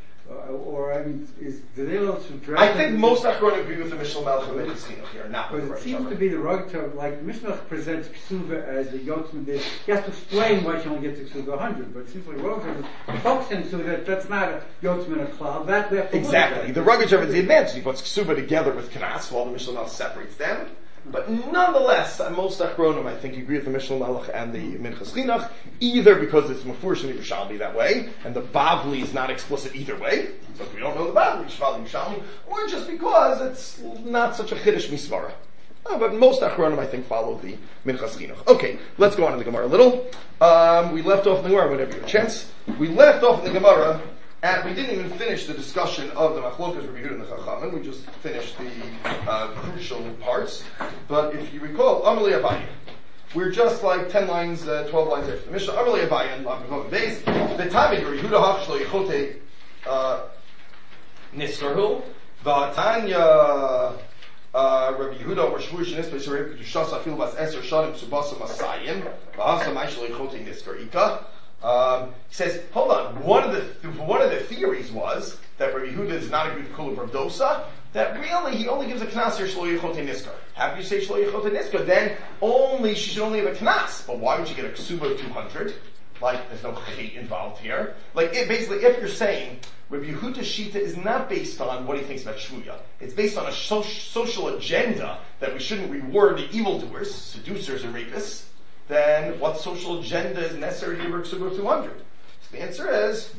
Do they also drag? I think most Achronim agree with the Mishnah Melech and Nichlas Chinuch here, not with the But it Rogachover. seems to be the Rogachover, like Mishnah presents Ksuva as the Yotzman did. He has to explain why she only gets Ksuva 100, but it seems like Rogachover is focusing Ksuva that that's not a Yotzman a cloud. That we have to Exactly. The Rogachover is the advantage. He puts Ksuba together with Knas, while the Mishnah Melech separates them. But nonetheless, most Achronim, I think, agree with the Mishnah Melech and the Minchas Chinuch, either because it's Mefurish and Yerushalmi that way, and the Bavli is not explicit either way, so if we don't know the Bavli, Yerushalmi, or just because it's not such a Chiddush Misvara. But most Achronim, I think, follow the Minchas Chinuch. Okay, let's go on in the Gemara a little. We left off in the Gemara, whenever you have a chance. We left off in the Gemara, and we didn't even finish the discussion of the Machlokas Rabbi Yehuda and the Chachamim. We just finished the crucial parts. But if you recall, Amalei Abaye. We're just like 10 lines, 12 lines after the Mishnah. Amalei Abaye and Lavavot Beis. The Tamid Rabbi Yehuda Hachshlo Yechote Niskarhu. V'Tanya Rabbi Yehuda or Shvuish Nisbei Sharei Kedushas Afil Bas Eser Shanim Subasa Masayim. V'Hasa Ma'ishlo Yechote Niskarika. He says, hold on, one of the theories was that Rabbi Yehuda does not agree with Kula Bardosa, that really he only gives a Knas here Shlo Yechote Niskar. How can you say Shlo Yechote Niskar? Then she should only have a Knas. But why would you get a Ksuba of 200? Like, there's no Chait involved here. Like, basically, if you're saying Rabbi Yehuda's Shita is not based on what he thinks about Shvuya, it's based on a social agenda that we shouldn't reward the evildoers, seducers and rapists, then what social agenda is necessary to give her Ksuba of 200? So the answer is,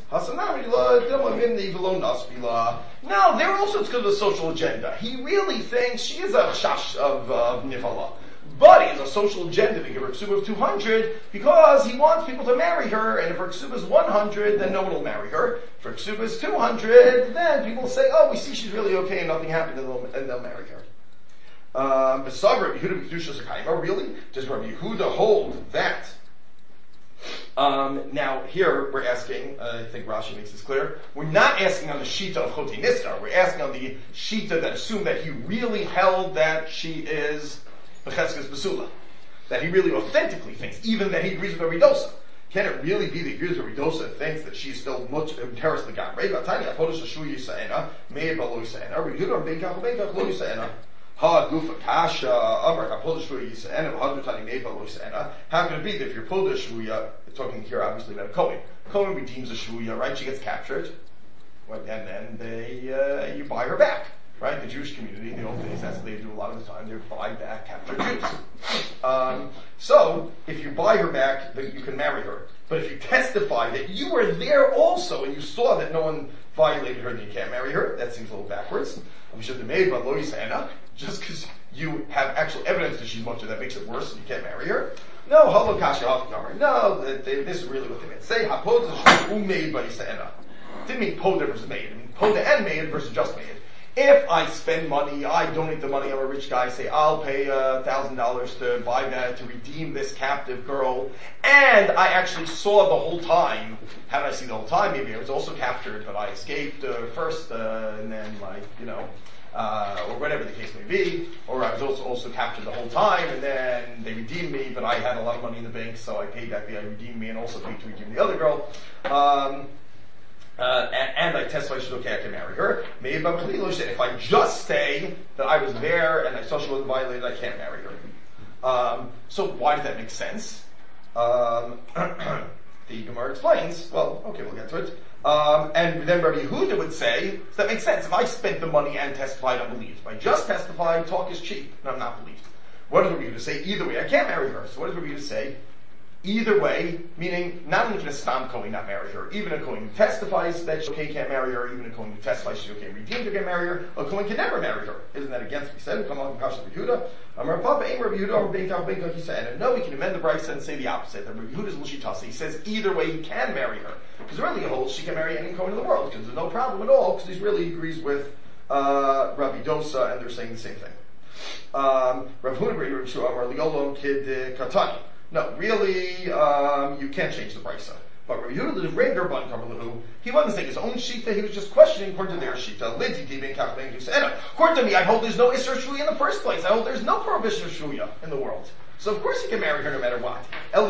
no, there also it's because of the social agenda. He really thinks she is a chash of Nivala. But he has a social agenda to give her Ksuba of 200 because he wants people to marry her, and if her Ksuba is 100, then no one will marry her. If her Ksuba is 200, then people will say, oh, we see she's really okay and nothing happened, and they'll marry her. Really? Does Rabbi Yehuda hold that? Now here we're asking, I think Rashi makes this clear, we're not asking on the Shita of Choti Niskar, we're asking on the Shita that assumed that he really held that she is Becheskas Basula. That he really authentically thinks, even that he agrees with Rabbi Dosa. Can it really be that he agrees with Rabbi Dosa and thinks that she's still much terrorist Lagamre? Vatanya, Podosh Ashu Yisa'ena, Meir Balo Yisa'ena, Rabbi Yehuda, Beikach Lo Yisa'ena. Ha Gufa Kasha, Amar Kapodah Shvuya Yisa'ena, Hadutani Meir Balo Yisa'ena. How can it be that if you're Podah Shvuya, talking here obviously about a Kohen. Kohen redeems a Shvuya, right? She gets captured, and then you buy her back. Right? The Jewish community in the old days, that's what they do a lot of the time, they buy back captured Jews. So, if you buy her back, then you can marry her. But if you testify that you were there also, and you saw that no one violated her, then you can't marry her, that seems a little backwards. Just because you have actual evidence that she's much of that makes it worse, and you can't marry her. No, this is really what they meant. Say, Hapod is made by Yisa'ena. Didn't mean Poda versus made. It means Poda and made versus just made. If I spend money, I donate the money, I'm a rich guy, say I'll pay $1,000 to buy that, to redeem this captive girl, and I actually saw the whole time. How did I see the whole time? Maybe I was also captured, but I escaped first, and then or whatever the case may be, or I was also captured the whole time, and then they redeemed me, but I had a lot of money in the bank, so I paid back the guy who redeemed me, and also paid to redeem the other girl. And I testified she's okay, I can marry her. Maybe if I just say that I was there and I saw she wasn't violated, I can't marry her. So why does that make sense? The Gemara explains, well, okay, we'll get to it. And then Rabbi Yehuda would say, does that make sense? If I spent the money and testified, I'm believed. If I just testified, talk is cheap, and I'm not believed. What does Rabbi Yehuda say? Either way, I can't marry her. So what does Rabbi Yehuda say? Either way, meaning not only can a Stam Kohen not marry her, even a Kohen who testifies that she's okay can't marry her, even a Kohen who testifies she's okay redeemed can marry her, a Kohen can never marry her. Isn't that against what he said? Come on, Kash Rabbi Yehuda. Amar Papa, Aim Rabbi Yehuda, Rabbi Yehuda, he said, and no, we can amend the Brisa and say the opposite. That Rabbi Yehuda's Lushitasa. He says either way he can marry her. Because really he holds she can marry any Kohen in the world, because there's no problem at all, because he really agrees with Rabbi Dosa, and they're saying the same thing. Rav Huna, Rabbi Yeshua, Amar Liolom Kid Katani. No, really, you can't change the brisa. But Rabbi Yehuda, the Ranger Ban Kamerlahu, he wasn't saying his own shita, he was just questioning according to their shita. According to me, I hold there's no Isser Shuya in the first place. I hold there's no prohibition of Shuya in the world. So of course he can marry her no matter what.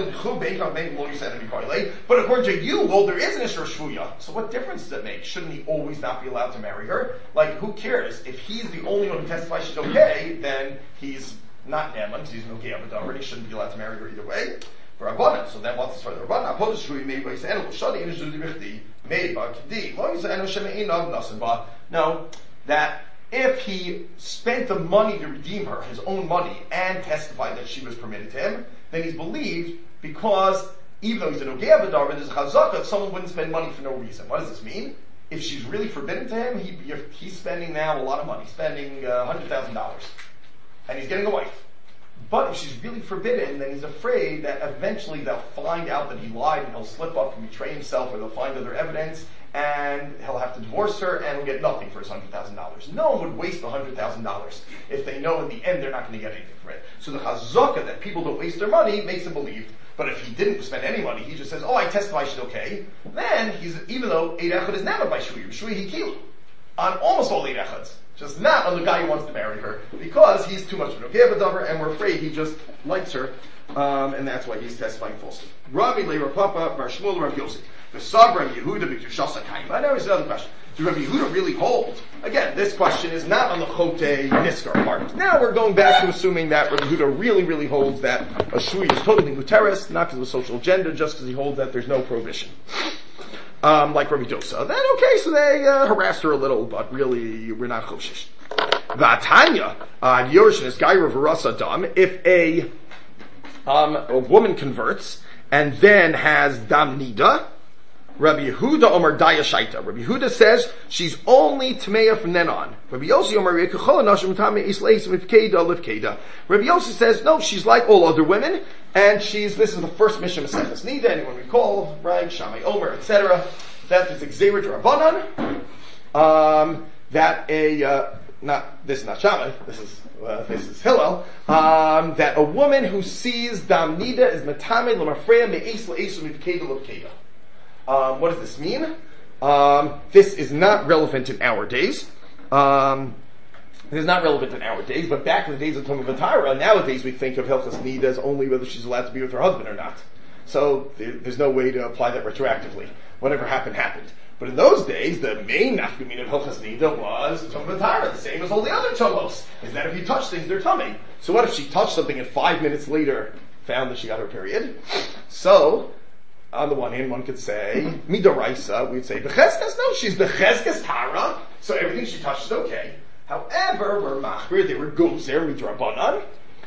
But according to you, well, there is an Isser Shuya. So what difference does it make? Shouldn't he always not be allowed to marry her? Like, who cares? If he's the only one who testifies she's okay, then he's not Naaman, because he's no Gei Avodah, and he shouldn't be allowed to marry her either way. For Rabbanan, so then what's this for the Rabbanan? Apodos Shui made by Yisrael, Shadi in Judi Bichdi, made by Kedi, Lo Yisrael Shemein Av Nasan. No, that if he spent the money to redeem her, his own money, and testified that she was permitted to him, then he's believed because even though he's a no Gei Avodah, there's a chazaka, someone wouldn't spend money for no reason. What does this mean? If she's really forbidden to him, he's spending now a lot of money, spending $100,000. And he's getting a wife. But if she's really forbidden, then he's afraid that eventually they'll find out that he lied and he'll slip up and betray himself, or they'll find other evidence, and he'll have to divorce her and he'll get nothing for his $100,000. No one would waste $100,000 if they know in the end they're not going to get anything for it. So the chazaka that people don't waste their money makes him believe. But if he didn't spend any money, he just says, I testify she's okay, then even though Eid Echad is never by Shui Hikilu, on almost all Eid Echads. Just not on the guy who wants to marry her, because he's too much of an Ogev and we're afraid he just likes her, and that's why he's testifying falsely. Rabbi Leira Papa, Bar Shmuel, Rabbi Yossi. The Sabra Yehuda B'Kishasa Kaim. I know it's another question. Does Rabbi Yehuda really hold? Again, this question is not on the Chote Niskar part. Now we're going back to assuming that Rabbi Yehuda really holds that a Shui is totally muteris, not because of a social agenda, just because he holds that there's no prohibition. Like Rabbi Dosa. Then okay, so they harassed her a little, but really we're not choshish. V'atanya Yerushim is Gaira V'Rasa Dam. If a woman converts and then has Dam Nida, Rabbi Yehuda Omer Daya Shaita. Rabbi Yehuda says she's only Tmeya from then on. Rabbi Yossi Omer Yekachol Nashim Tame Isleis V'Keda Livkeda. Rabbi Yossi says no, she's like all other women, and this is the first Mishnah Maseches Nida. Anyone recall, right? Shammai Omer, etc. That is Xerid Rabbanan. This is not Shammai. This is Hillel. That a woman who sees Dam Nida is Matame L'Mafreya Me'is L'Esu V'Keda Livkeda. What does this mean? This is not relevant in our days. It is not relevant in our days, but back in the days of Tumah V'Tara, nowadays we think of Hilchas Nida as only whether she's allowed to be with her husband or not. So there's no way to apply that retroactively. Whatever happened, happened. But in those days, the main nafkamin of Hilchas Nida was Tumah V'Tara, the same as all the other tumos. Is that if you touch things, they're tummy. So what if she touched something and 5 minutes later found that she got her period? So, on the one hand, one could say, Midoraisa, we'd say, Becheskes, no, she's Becheskes Tara, so everything she touched is okay. However, we're Machbir, they were Gozer Midrabanan,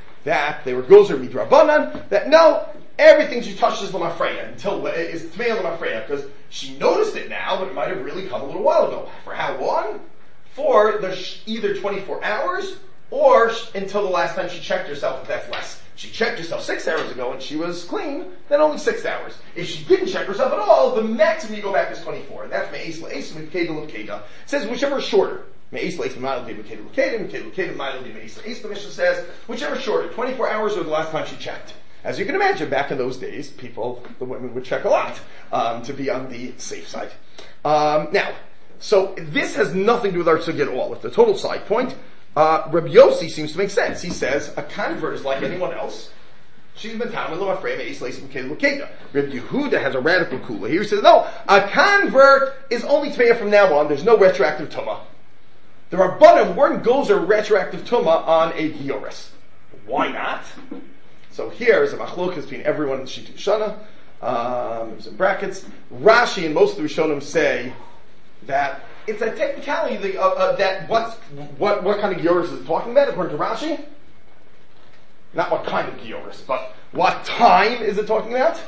that no, everything she touched is L'Mafreya, is Tmei L'Mafreya, because she noticed it now, but it might have really come a little while ago. For how long? For either 24 hours, or until the last time she checked herself, if that's less. She checked herself 6 hours ago and she was clean, then only 6 hours. If she didn't check herself at all, the maximum you go back is 24. That's Me'es L'Esu V'Keda L'Keda. It says whichever is shorter. Me'is leis Ma'il Di Mekeda L'Keda, Mekeda L'Keda Ma'il Di Me'is Leis. The Mishnah says, whichever shorter, 24 hours or the last time she checked. As you can imagine, back in those days, the women would check a lot, to be on the safe side. Now, so this has nothing to do with our sugya at all. It's a total side point. Rabbi Yossi seems to make sense. He says, a convert is like anyone else. She's been talking with Rabbi Yehuda has a radical kula. Here he says, no, a convert is only tmeya from now on. There's no retroactive tumah. The Rabbanim weren't gozer retroactive tumah on a gioris. Why not? So here is a machlokas between everyone in the Shita Yishana. There's in brackets. Rashi and most of the Rishonim say that it's a technicality that what kind of gioris is it talking about according to Rashi? Not what kind of gioris, but what time is it talking about?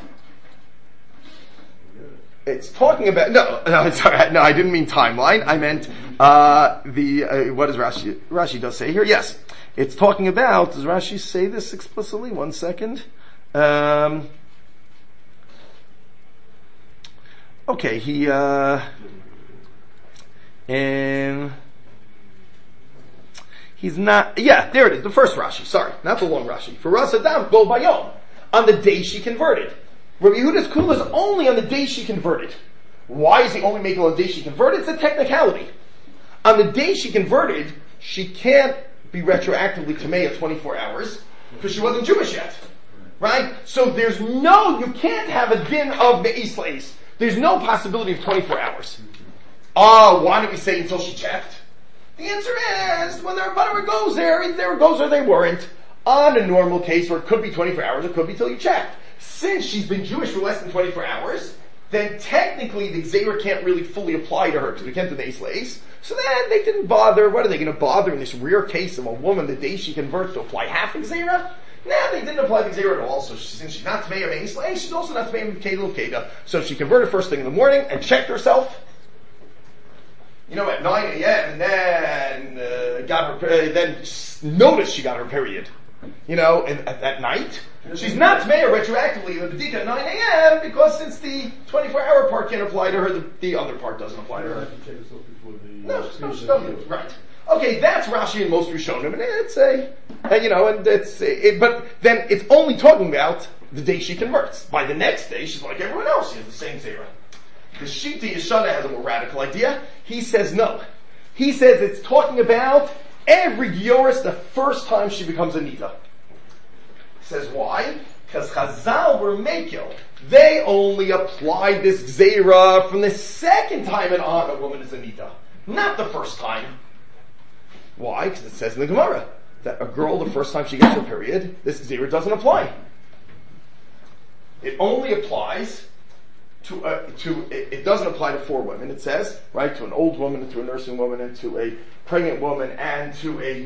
It's talking about it's all right. No, I didn't mean timeline. I meant what does Rashi does say here? Yes, it's talking about. Does Rashi say this explicitly? 1 second. Okay, he's not, there it is, the first Rashi, sorry, not the long Rashi. For Ras Adam, go bayom, on the day she converted. Rabbi Yehuda's kula is only on the day she converted. Why is he only making on the day she converted? It's a technicality. On the day she converted, she can't be retroactively tamei 24 hours, because she wasn't Jewish yet. Right? So you can't have a din of me'is leis. There's no possibility of 24 hours. Why did we say until she checked? The answer is, when the Rabbanim goes there, either they were goes or they weren't. On a normal case where it could be 24 hours, it could be till you checked. Since she's been Jewish for less than 24 hours, then technically the Gzeira can't really fully apply to her, because we can't do the Me'is leis. So then they didn't bother. What are they going to bother in this rare case of a woman the day she converts to apply half the Gzeira? No, they didn't apply the Gzeira at all. So since she's not Tmeya Me'is leis, she's also not Tmeya Mekeda L'Keda. So she converted first thing in the morning and checked herself. At 9 a.m. and then then noticed she got her period. At night. She's not Tmeya retroactively the B'dika at 9 a.m. because since the 24-hour part can't apply to her, the other part doesn't apply to her. No, she doesn't. Right. Okay, that's Rashi and most Rishonim, and but then it's only talking about the day she converts. By the next day, she's like everyone else. She has the same zera. The Shita Yishana has a more radical idea. He says no. He says it's talking about every Gioris the first time she becomes a Nida. He says why? Because Chazal were Mekil. They only applied this Gzeira from the second time and on a woman is a Nida. Not the first time. Why? Because it says in the Gemara that a girl the first time she gets her period, this Gzeira doesn't apply. It only applies it doesn't apply to 4 women, it says, right, to an old woman, and to a nursing woman, and to a pregnant woman, and to a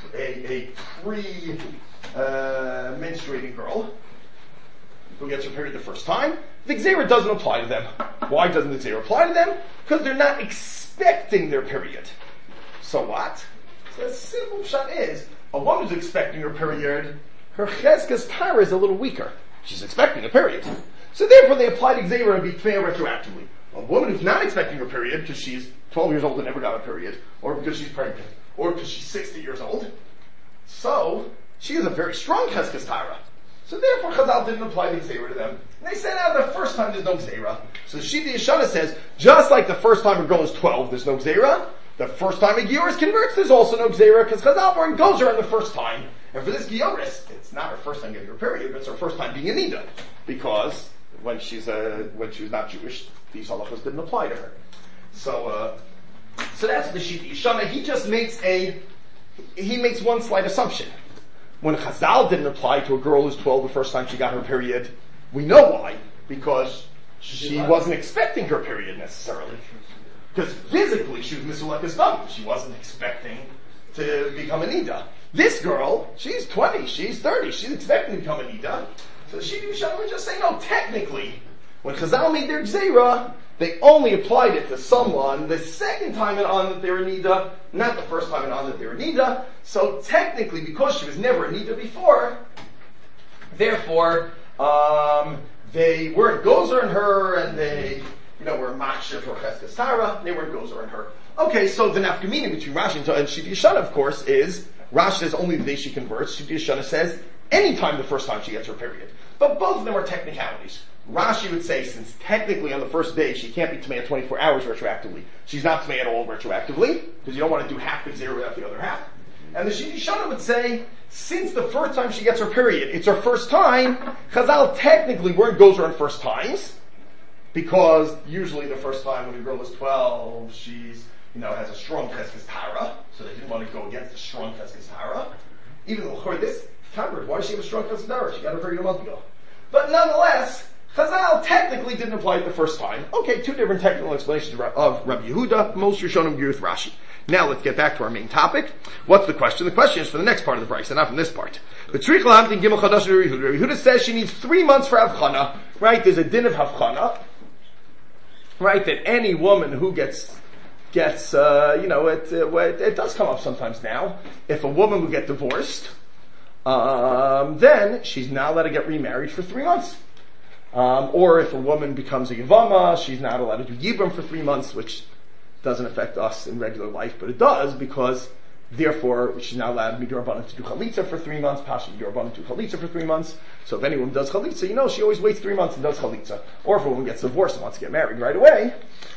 menstruating girl who gets her period the first time. The Gzeira doesn't apply to them. Why doesn't the Gzeira apply to them? Because they're not expecting their period. So what? So the simple shot is, a woman who's expecting her period, her cheskas tara is a little weaker. She's expecting a period. So therefore they apply the Gzeira and be fair retroactively. A woman who's not expecting her period because she's 12 years old and never got a period, or because she's pregnant, or because she's 60 years old, so she has a very strong cheskas tara. So therefore Chazal didn't apply the Gzeira to them. And they said, the first time there's no Gzeira. So Shita Yishana says, just like the first time a girl is 12, there's no Gzeira, the first time a Gioris converts, there's also no Gzeira, because Chazal weren't gozer on the first time. And for this Gioris, it's not her first time getting her period, but it's her first time being a Nida. Because when she was not Jewish, these halachas didn't apply to her. So that's the Shita Yishana. He just makes one slight assumption. When Chazal didn't apply to a girl who's 12 the first time she got her period, we know why. Because she wasn't expecting her period necessarily. Because physically she was Misulekas Dam. She wasn't expecting to become a Nida. This girl, she's 20, she's 30, she's expecting to become a Nida. So the Shita Yishana would just say, no, technically, when Chazal made their Gzeira, they only applied it to someone the second time and on that they were Nida, not the first time and on that they were Nida. So technically, because she was never a Nida before, therefore, they weren't gozer in her, and they, were makshiv or cheskas tara. They weren't gozer in her. Okay, so the nafkamina between Rashi and Shita Yeshana, of course, is Rashi says only the day she converts. Shita Yeshana says anytime the first time she gets her period. But both of them are technicalities. Rashi would say, since technically on the first day she can't be Tamei 24 hours retroactively, she's not Tamei at all retroactively, because you don't want to do half the zero without the other half. And the Shita Yeshana would say, since the first time she gets her period, it's her first time, Chazal technically weren't gozer on first times, because usually the first time when a girl is 12, she's, has a strong Cheskes Tara, so they didn't want to go against a strong Cheskes Tara. Even though this convert, why does she have a strong Cheskes Tara? She got her period a month ago. But nonetheless, Chazal technically didn't apply it the first time. Okay, two different technical explanations of Rabbi Yehuda. Most Rishonim agree with Rashi. Now let's get back to our main topic. What's the question? The question is for the next part of the brayso, not from this part. But Rabbi Yehuda says she needs 3 months for Havchana. Right? There's a din of Havchana. Right? That any woman who gets it does come up sometimes now. If a woman would get divorced, then she's not allowed to get remarried for 3 months. Or if a woman becomes a Yavama, she's not allowed to do Yibam for 3 months, which doesn't affect us in regular life, but it does, because therefore she's not allowed Midorabbanan to do Chalitza for 3 months, Pasha Midorabbanan to do Chalitza for 3 months. So if anyone does Chalitza, she always waits 3 months and does Chalitza. Or if a woman gets divorced and wants to get married right away,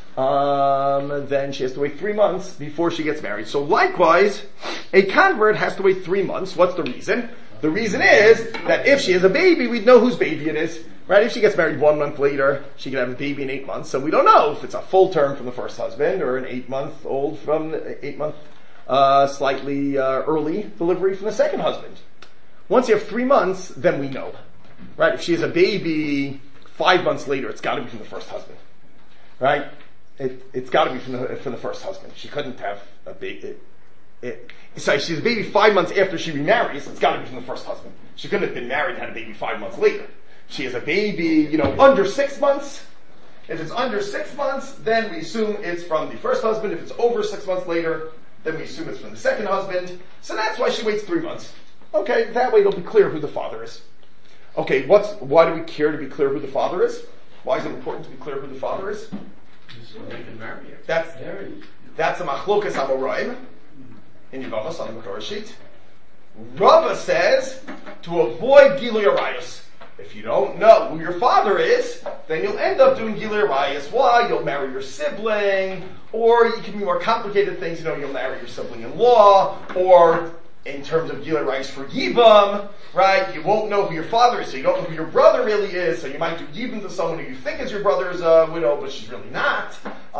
then she has to wait 3 months before she gets married. So likewise, a convert has to wait 3 months. What's the reason? The reason is that if she has a baby, we'd know whose baby it is. Right? If she gets married 1 month later, she can have a baby in 8 months. So we don't know if it's a full term from the first husband or an 8-month-old from the 8-month, slightly early delivery from the second husband. Once you have 3 months, then we know. Right? If she has a baby 5 months later, it's got to be from the first husband. Right? It's got to be from the first husband. She couldn't have a baby. So she's a baby 5 months after she remarries. It's got to be from the first husband. She couldn't have been married and had a baby 5 months later. She has a baby, under 6 months. If it's under 6 months, then we assume it's from the first husband. If it's over 6 months later, then we assume it's from the second husband. So that's why she waits 3 months. Okay, that way it'll be clear who the father is. Okay, why do we care to be clear who the father is? Why is it important to be clear who the father is? So they can marry her. That's a machlokas amoraim in Yevamos on the Makor sheet. Rava says to avoid Gilui Arayos. If you don't know who your father is, then you'll end up doing Gilui Arayos. Why? You'll marry your sibling, or you can be more complicated things. You'll marry your sibling-in-law, or in terms of Gilui Arayos for Yibam, right? You won't know who your father is, so you don't know who your brother really is, so you might do Yibam to someone who you think is your brother's widow, but she's really not.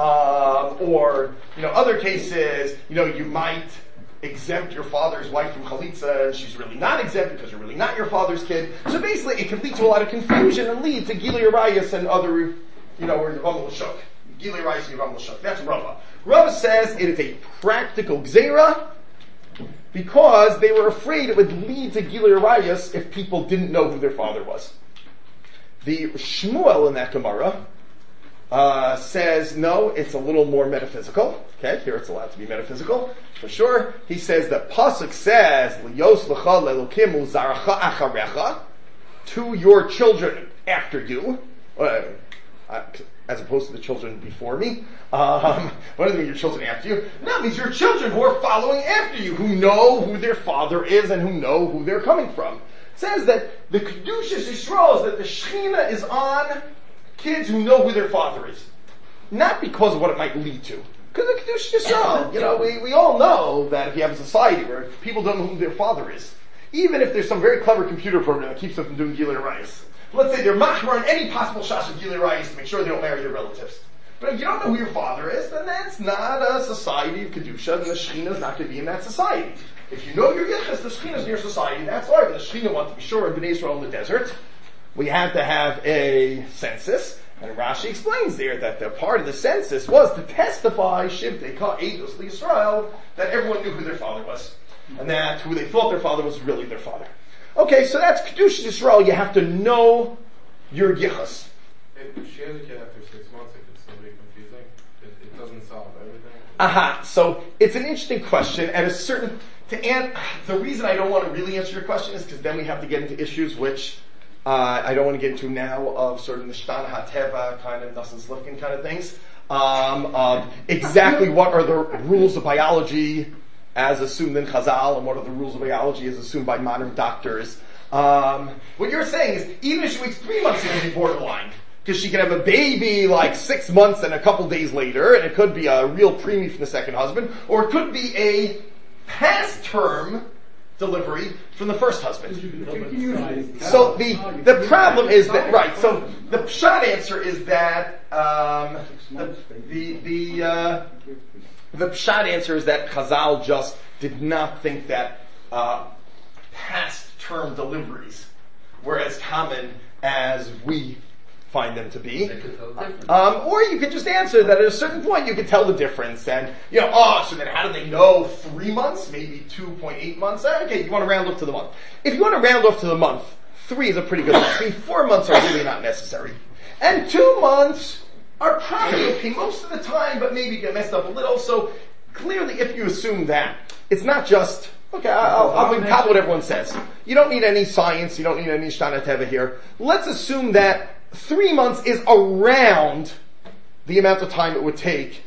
Or, other cases, you might exempt your father's wife from Chalitza, and she's really not exempt because you're really not your father's kid. So basically, it can lead to a lot of confusion and lead to Gilui Arayos and other, where Yevam L'Shuk. Gilui Arayos and Yevam L'Shuk. That's Rava. Rava says it is a practical gzeira because they were afraid it would lead to Gilui Arayos if people didn't know who their father was. The Shmuel in that Gemara says, no, it's a little more metaphysical. Okay, here it's allowed to be metaphysical, for sure. He says that Pasuk says, L'yos l'cha le'elokim u'zaracha acharecha, to your children after you, as opposed to the children before me. What does it mean, your children after you? No, it means your children who are following after you, who know who their father is and who know who they're coming from. It says that the Kedushas Yisrael is that the Shechina is on kids who know who their father is. Not because of what it might lead to. Because the Kedushas Yisrael, we all know that if you have a society where people don't know who their father is, even if there's some very clever computer program that keeps them from doing Gilui Arayos, let's say they're machmar on any possible shash of Gilui Arayos to make sure they don't marry their relatives. But if you don't know who your father is, then that's not a society of Kedusha, and the Shechina is not going to be in that society. If you know your Yichus, the Shechina is in your society, that's why the Shechina wants to be sure in Bnei Israel in the desert. We had to have a census, and Rashi explains there that the part of the census was to testify, Shivtei Ka Eidos L'Yisrael, that everyone knew who their father was, and that who they thought their father was really their father. Okay, so that's Kedushas Yisrael. You have to know your Yichus. If she has a kid after 6 months, it could still be confusing. It doesn't solve everything. Aha. So it's an interesting question. The reason I don't want to really answer your question is because then we have to get into issues which I don't want to get into now of sort of Nishtan HaTeva kind of Nasan Slifkin kind of things. of exactly what are the rules of biology as assumed in Chazal and what are the rules of biology as assumed by modern doctors. What you're saying is even if she waits 3 months, it can be borderline. Because she can have a baby like 6 months and a couple days later, and it could be a real preemie from the second husband, or it could be a past term delivery from the first husband. So the problem is that, right, so the short answer is that the short answer is that Chazal just did not think that past term deliveries were as common as we find them to be. Or you could just answer that at a certain point you could tell the difference and, so then how do they know 3 months, maybe 2.8 months? Okay, you want to round off to the month. If you want to round off to the month, 3 is a pretty good month. 4 months are really not necessary. And 2 months are probably okay most of the time, but maybe get messed up a little. So clearly if you assume that, it's not just, okay, I'll copy what everyone says. You don't need any science, you don't need any Shana Teva here. Let's assume that 3 months is around the amount of time it would take,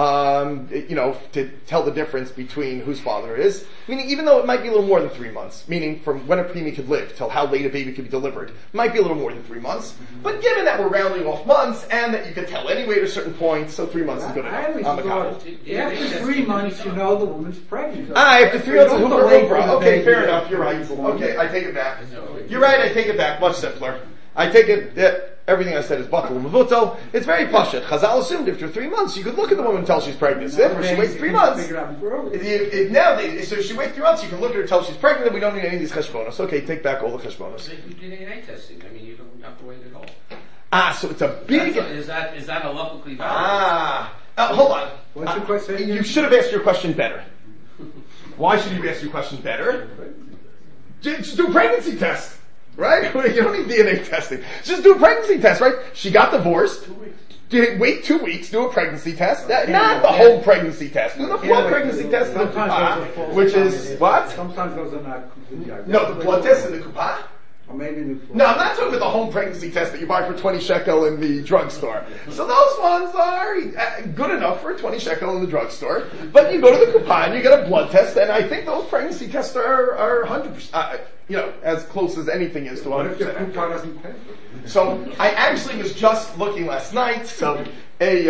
to tell the difference between whose father it is. Meaning, even though it might be a little more than 3 months, meaning from when a preemie could live till how late a baby could be delivered, might be a little more than 3 months. But given that we're rounding off months and that you could tell anyway at a certain point, so 3 months is good enough. I always thought after 3 months, the woman's pregnant. After 3 months, okay, fair enough. You're right. Okay, I take it back. You're right. I take it back. Much simpler. I take it. Everything I said is batal u'mevutel. It's very pashut. Chazal assumed after 3 months you could look at the woman and tell she's pregnant. So if she waits 3 months, so if she waits 3 months, you can look at her and tell she's pregnant. Then we don't need any of these cheshbonos. Okay, take back all the cheshbonos. You did DNA testing. I mean, you don't have to wait at all. So it's a big. Is that halachically valid? Hold on. What's your question? You should have asked your question better. Why should you have asked your question better? Just do a pregnancy test. Right? You don't need DNA testing. Just do a pregnancy test, right? She got divorced. Wait 2 weeks, do a pregnancy test. Not the whole pregnancy test. Do the full pregnancy test in the kuppah, which is, what? Sometimes those are not completely identical. No, the blood test in the kuppah? Or maybe in the No, I'm not talking about the home pregnancy test that you buy for 20 shekel in the drugstore. So those ones are good enough for 20 shekel in the drugstore. But you go to the kuppah and you get a blood test, and I think those pregnancy tests are 100%, as close as anything is to 100%. What if your kuppah doesn't pay? So I actually was just looking last night. So a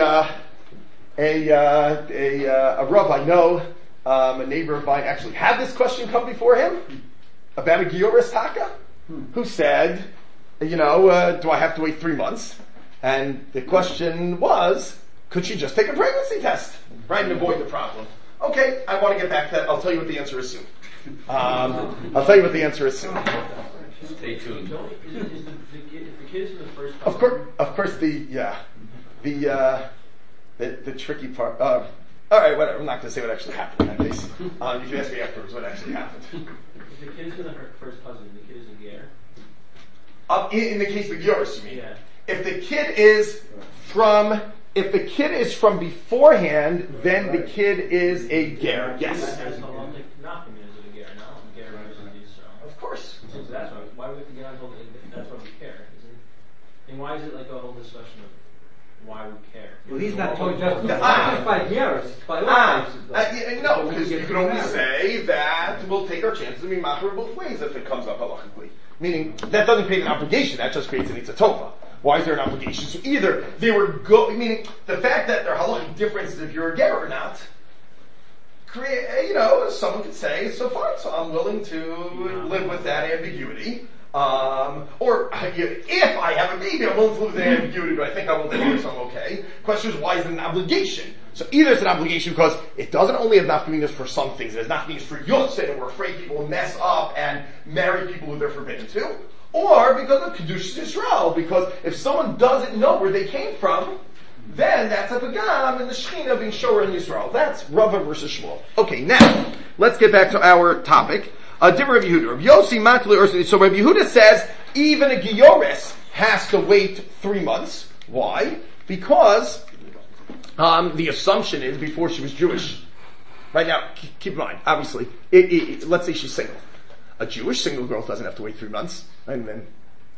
Rav I know, a neighbor of mine, actually had this question come before him about a Gioris Taka, who said, do I have to wait 3 months? And the question was, could she just take a pregnancy test, right, and avoid the problem? Okay, I want to get back to that. I'll tell you what the answer is soon. I'll tell you what the answer is soon. Stay tuned. Is the kids in the first Of course, the tricky part. All right, whatever. I'm not going to say what actually happened in that case. You can ask me afterwards what actually happened. If the kid's in the first husband, the kid is a ger? In the case of Gioris, you mean? Yeah. If the kid is from beforehand, then the kid is a ger. Yes. That's halachic knocking is it a ger? No, a ger represents Yisrael. Of course. So that's why we have to get on hold. That's why we care, isn't it? And why is it like a whole discussion of why we care? Well, he's not told just by years. No, because you can only say that we'll take our chances and be machar both ways if it comes up halachically. Meaning, that doesn't create an obligation, that just creates an itzatova. Why is there an obligation? So either they were meaning the fact that there are halachic differences if you're a ger or not, create, someone could say, so fine, so I'm willing to live with that ambiguity. Or if I have a baby, I'm willing to live with that ambiguity, but I think I will live so I'm okay. Question is, why is it an obligation? So either it's an obligation because it doesn't only have nafkaminas for some things, it has nafkaminas for yotzei, and we're afraid people will mess up and marry people who they're forbidden to, or because of Kedushas Yisrael, because if someone doesn't know where they came from, then that's a pagam in the Shechina being shower in Yisrael. That's Rava versus Shmuel. Okay, now, let's get back to our topic. Different Rabbi Yehuda. Rabbi Yossi Matli Ursula. So Rabbi Yehuda says even a Gioris has to wait 3 months. Why? Because the assumption is before she was Jewish. Right now, keep in mind, obviously, let's say she's single. A Jewish single girl doesn't have to wait 3 months. And then,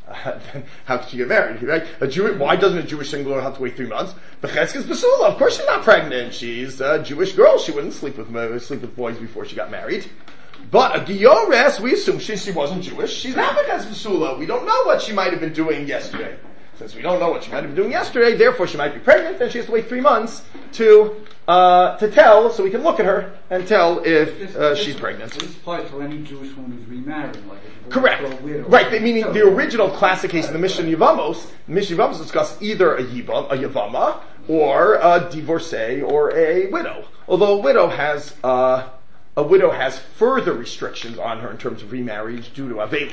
Then how could she get married? Right? Why doesn't a Jewish single girl have to wait 3 months? Becheskes Basula. Of course she's not pregnant. She's a Jewish girl. She wouldn't sleep with boys before she got married. But a Giores, we assume she wasn't Jewish. She's not Becheskes Basula. We don't know what she might have been doing yesterday. Since we don't know what she might have been doing yesterday, therefore she might be pregnant, then she has to wait 3 months to tell, so we can look at her and tell if she's pregnant. This applies to any Jewish woman who's remarried, like if correct. Right, meaning the original classic case in the Mishnah Yevamos discuss either a Yevama, or a divorcee, or a widow. Although a widow has further restrictions on her in terms of remarriage due to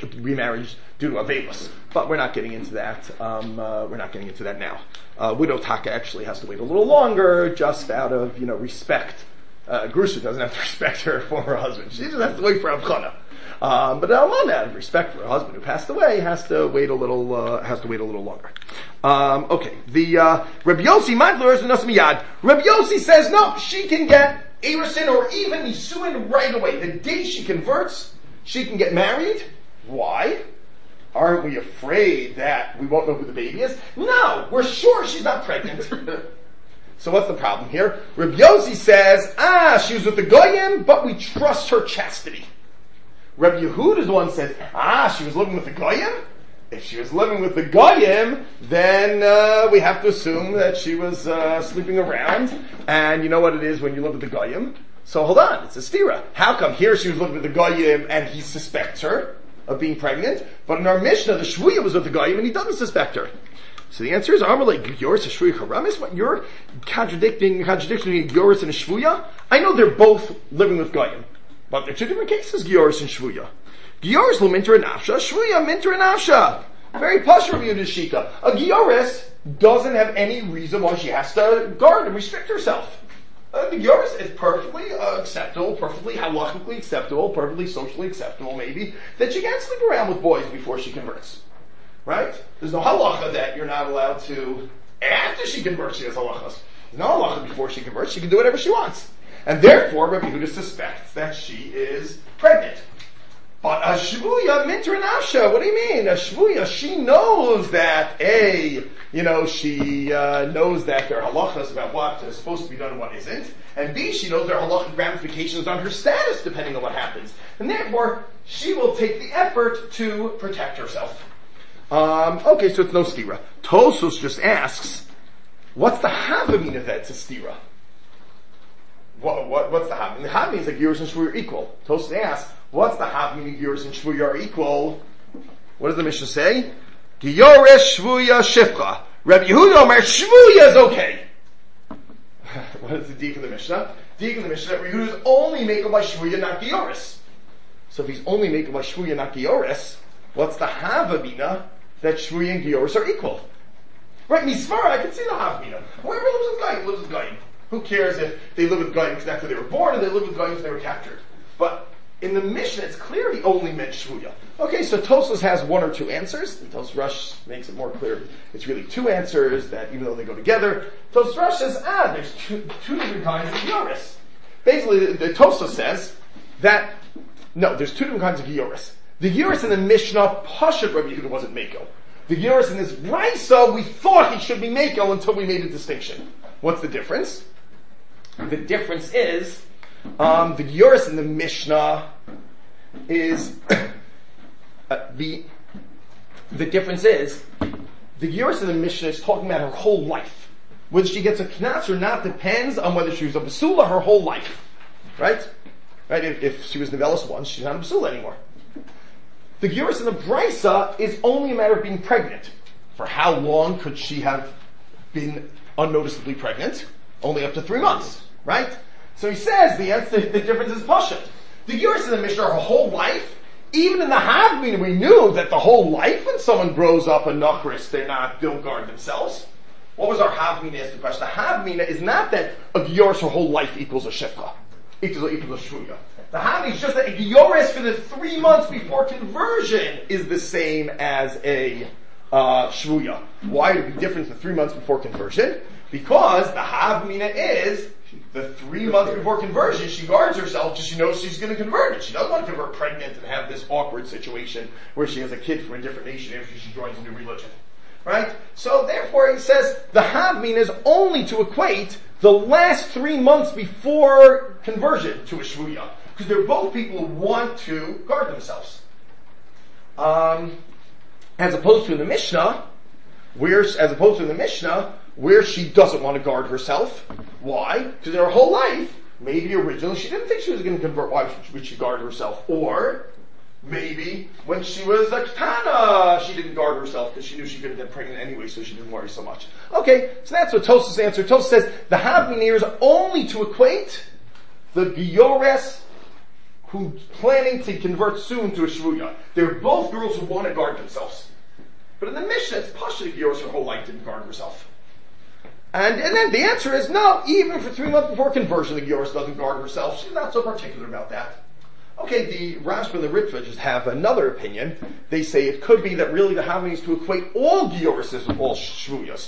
Avelis. But we're not getting into that. We're not getting into that now. Widow Taka actually has to wait a little longer, just out of respect. Grusha doesn't have to respect her former husband. She just has to wait for Avchana. But Almana, out of respect for her husband who passed away, has to wait a little longer. Okay. The Rabbi Yossi Madler is Miyad. Rabbi Yossi says no, she can get Erusin or even Nisuin right away. The day she converts, she can get married. Why? Aren't we afraid that we won't know who the baby is? No, we're sure she's not pregnant. So what's the problem here? Rabbi Yossi says, she was with the Goyim, but we trust her chastity. Rabbi Yehud is the one who says, she was living with the Goyim? If she was living with the Goyim, then we have to assume that she was sleeping around. And you know what it is when you live with the Goyim? So hold on, it's a stira. How come here she was living with the Goyim and he suspects her of being pregnant, but in our Mishnah the Shvuya was with the Goyim and he doesn't suspect her? So the answer is, Yoris Shvuya Haramis. What you're contradicting Yoris and Shvuya? I know they're both living with Goyim, but they're two different cases, Yoris and Shvuya. Gioris lo minter nafsha, shvuya minter nafsha. Very posh review to Shita. A Gioris doesn't have any reason why she has to guard and restrict herself. The Gioris is perfectly acceptable, perfectly halachically acceptable, perfectly socially acceptable maybe, that she can't sleep around with boys before she converts. Right? There's no halacha that you're not allowed to, after she converts, she has halachas. There's no halacha before she converts, she can do whatever she wants. And therefore, Rabbi Yehuda suspects that she is pregnant. But a shvuya minter nafsha. What do you mean? A shvuya, she knows that she knows that there are halachas about what is supposed to be done and what isn't, and B, she knows there are halachic ramifications on her status depending on what happens, and therefore she will take the effort to protect herself. Okay, so it's no stira. Tosos just asks, what's the havamina that's a stira? What's the havamina? The havamina means that Giorus and Shvuya are equal. Tosos asks, what's the havamina Giorus and Shvuya are equal? What does the Mishnah say? Giorus Shvuya Shifcha. Rabbi Yehuda Omer Shvuya is okay. What is the deek of the Mishnah? Deek of the Mishnah that Rabbi Yehuda is only making by Shvuya, not Giorus. So if he's only making by Shvuya, not Giorus, what's the havamina that Shvuya and Giorus are equal? Right, Misvara, I can see the havamina. Whoever lives with Goyim lives with Goyim. Who cares if they live with Goyim because that's where they were born, or they live with Goyim because they were captured? But in the Mishnah, it's clear he only meant Shvuya. Okay, so Tosfos has one or two answers. Tosfos Rush makes it more clear. It's really two answers that, even though they go together, Tosfos Rush says, there's two different kinds of Gioris. Basically, the Tosfos says that, no, there's two different kinds of Gioris. The Gioris in the Mishnah, Pashat Rabbi Yehuda wasn't Mako. The Gioris in this Brisa, we thought he should be Mako until we made a distinction. What's the difference? The difference is, the Gioris in the Mishnah is, the difference is, the Gioris in the Mishnah is talking about her whole life. Whether she gets a knas or not depends on whether she was a basula her whole life. Right? Right? If she was Nevelis once, she's not a basula anymore. The Gioris in the Brisa is only a matter of being pregnant. For how long could she have been unnoticeably pregnant? Only up to 3 months. Right? So he says the difference is Pashat. The Gioris in the Mishnah her whole life, even in the Havmina we knew that the whole life when someone grows up a Nachris, they'll guard themselves. What was our Havmina as the question? The Havmina is not that a Gioris her whole life equals a Shifcha, equals a Shvuya. The Havmina is just that a Gioris for the 3 months before conversion is the same as a Shvuya. Why would it be different for 3 months before conversion? Because the Havmina is The 3 months before conversion, she guards herself because she knows she's going to convert it. She doesn't want to convert pregnant and have this awkward situation where she has a kid from a different nation after she joins a new religion. Right? So therefore he says the havmin is only to equate the last 3 months before conversion to a shvuya. Because they're both people who want to guard themselves. As opposed to in the Mishnah, where she doesn't want to guard herself. Why? Because in her whole life, maybe originally she didn't think she was going to convert. Why would she guard herself? Or maybe when she was a ketana, she didn't guard herself because she knew she couldn't get pregnant anyway, so she didn't worry so much. Okay, so that's what Tosfos answered. Tosfos says the havmin here is only to equate the giores who's planning to convert soon to a shvuya. They're both girls who want to guard themselves. But in the Mishnah, it's Pasha giores her whole life didn't guard herself. And then the answer is no, even for 3 months before conversion, the giores doesn't guard herself. She's not so particular about that. Okay, the Rashba and the Ritva just have another opinion. They say it could be that really the havmin is to equate all giores with all shvuyas.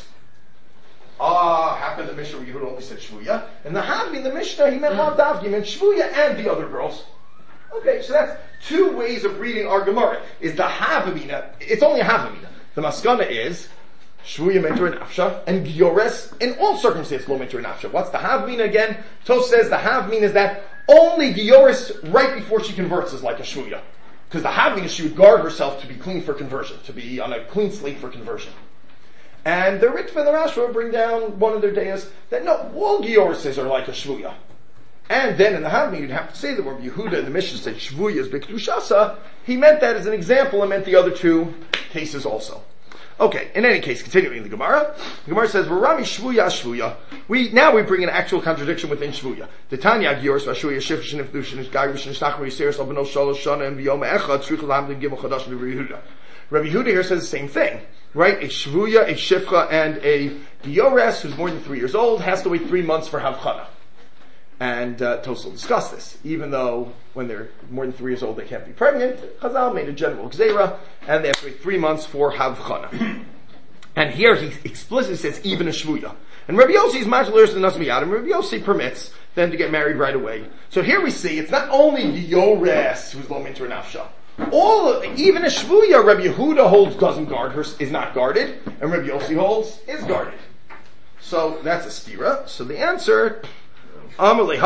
How come the Mishnah Yehuda only said shvuya? And the havmin, the Mishnah, he meant Lavdavki, he meant shvuya and the other girls. Okay, so that's 2 ways of reading our Gemara. Is the havamina, it's only a havamina. The maskana is shvuya mentor and afsha, and giores in all circumstances lo mentor and afsha. What's the havmina again? Tos says the havmina is that only giores right before she converts is like a shvuya. Because the havmina is she would guard herself to be clean for conversion, to be on a clean slate for conversion. And the Ritva and the Rashba bring down one of their days that no, all giores are like a shvuya. And then in the havmin you'd have to say that when Yehuda in the Mishnah said shvuya is b'kedushasa, he meant that as an example and meant the other 2 cases also. Okay, in any case, continuing the Gemara says, "V'rami shvuya shvuya." We bring an actual contradiction within shvuya. The Tanya giors v'shvuya shifshin ifdushin ishgayrishin ishtachmer yiseres albeno shalosh shana and v'yom echad tzrichel hamdin gimel chadash and Rabbi Yehuda. Rabbi Yehuda here says the same thing, right? A shvuya, a shifcha, and a giores who's more than 3 years old has to wait 3 months for havchana. And Tosfos will discuss this. Even though when they're more than 3 years old they can't be pregnant, Chazal made a general gzeira, and they have to wait 3 months for havchana. And here he explicitly says even a shvuya. And Rabbi Yossi is much worse than Nasmiyadim. Rabbi Yossi permits them to get married right away. So here we see it's not only Giores who's lo minter nafsha. Even a shvuya, Rabbi Yehuda holds doesn't guard her, is not guarded, and Rabbi Yossi holds is guarded. So that's a stira. So the answer. No, make it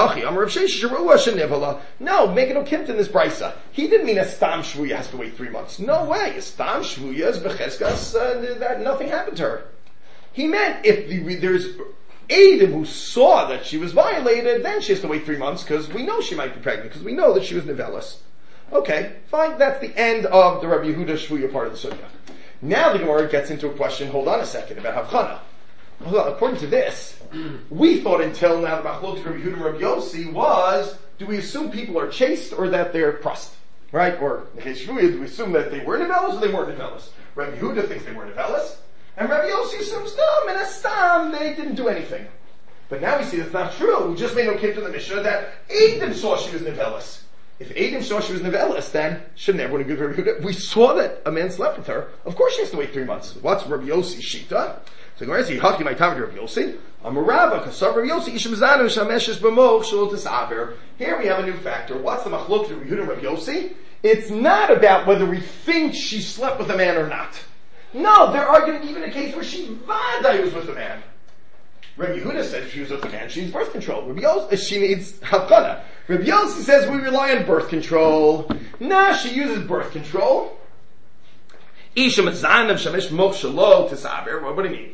no kimt in this brisa. He didn't mean a stam shvuya has to wait 3 months. No way. A stam shvuya is becheskas, that nothing happened to her. He meant if there's Eidim who saw that she was violated, then she has to wait 3 months because we know she might be pregnant because we know that she was nevelis. Okay, fine. That's the end of the Rabbi Yehuda shvuya part of the sugya. Now the Gemara gets into a question. Hold on a second about havchana. According to this, we thought until now the machlokes Rabbi Yehuda and Rabbi Yossi was, do we assume people are chaste or that they're prust? Right? Or, in the case of Shvuya, do we assume that they were nevelis or they weren't nevelis? Rabbi Yehuda thinks they were nevelis, and Rabbi Yossi assumes, no, minastam, they didn't do anything. But now we see that's not true. We just made no case to the Mishnah that Eidim saw she was nevelis. If Eidim saw she was nevelis, then shouldn't everyone agree with Rabbi Yehuda? We saw that a man slept with her. Of course she has to wait 3 months. What's Rabbi Yossi's shita? So Gemara says, "Haki my time to Rabbi Yossi. I'm a rabbi. Kasav Rabbi Yossi ishim zanu shameshes b'moch shul tisaber." Here we have a new factor. What's the machlok to Rabbi Yehuda and Rabbi Yossi? It's not about whether we think she slept with a man or not. No, they're arguing even a case where she vaday was with a man. Rabbi Yehuda said if she was with a man, she needs birth control. Rabbi Yossi, she needs havchana. Rabbi Yossi says we rely on birth control. Nah, she uses birth control. Isha mazanav shamish moch shalo tisaber. What do you mean?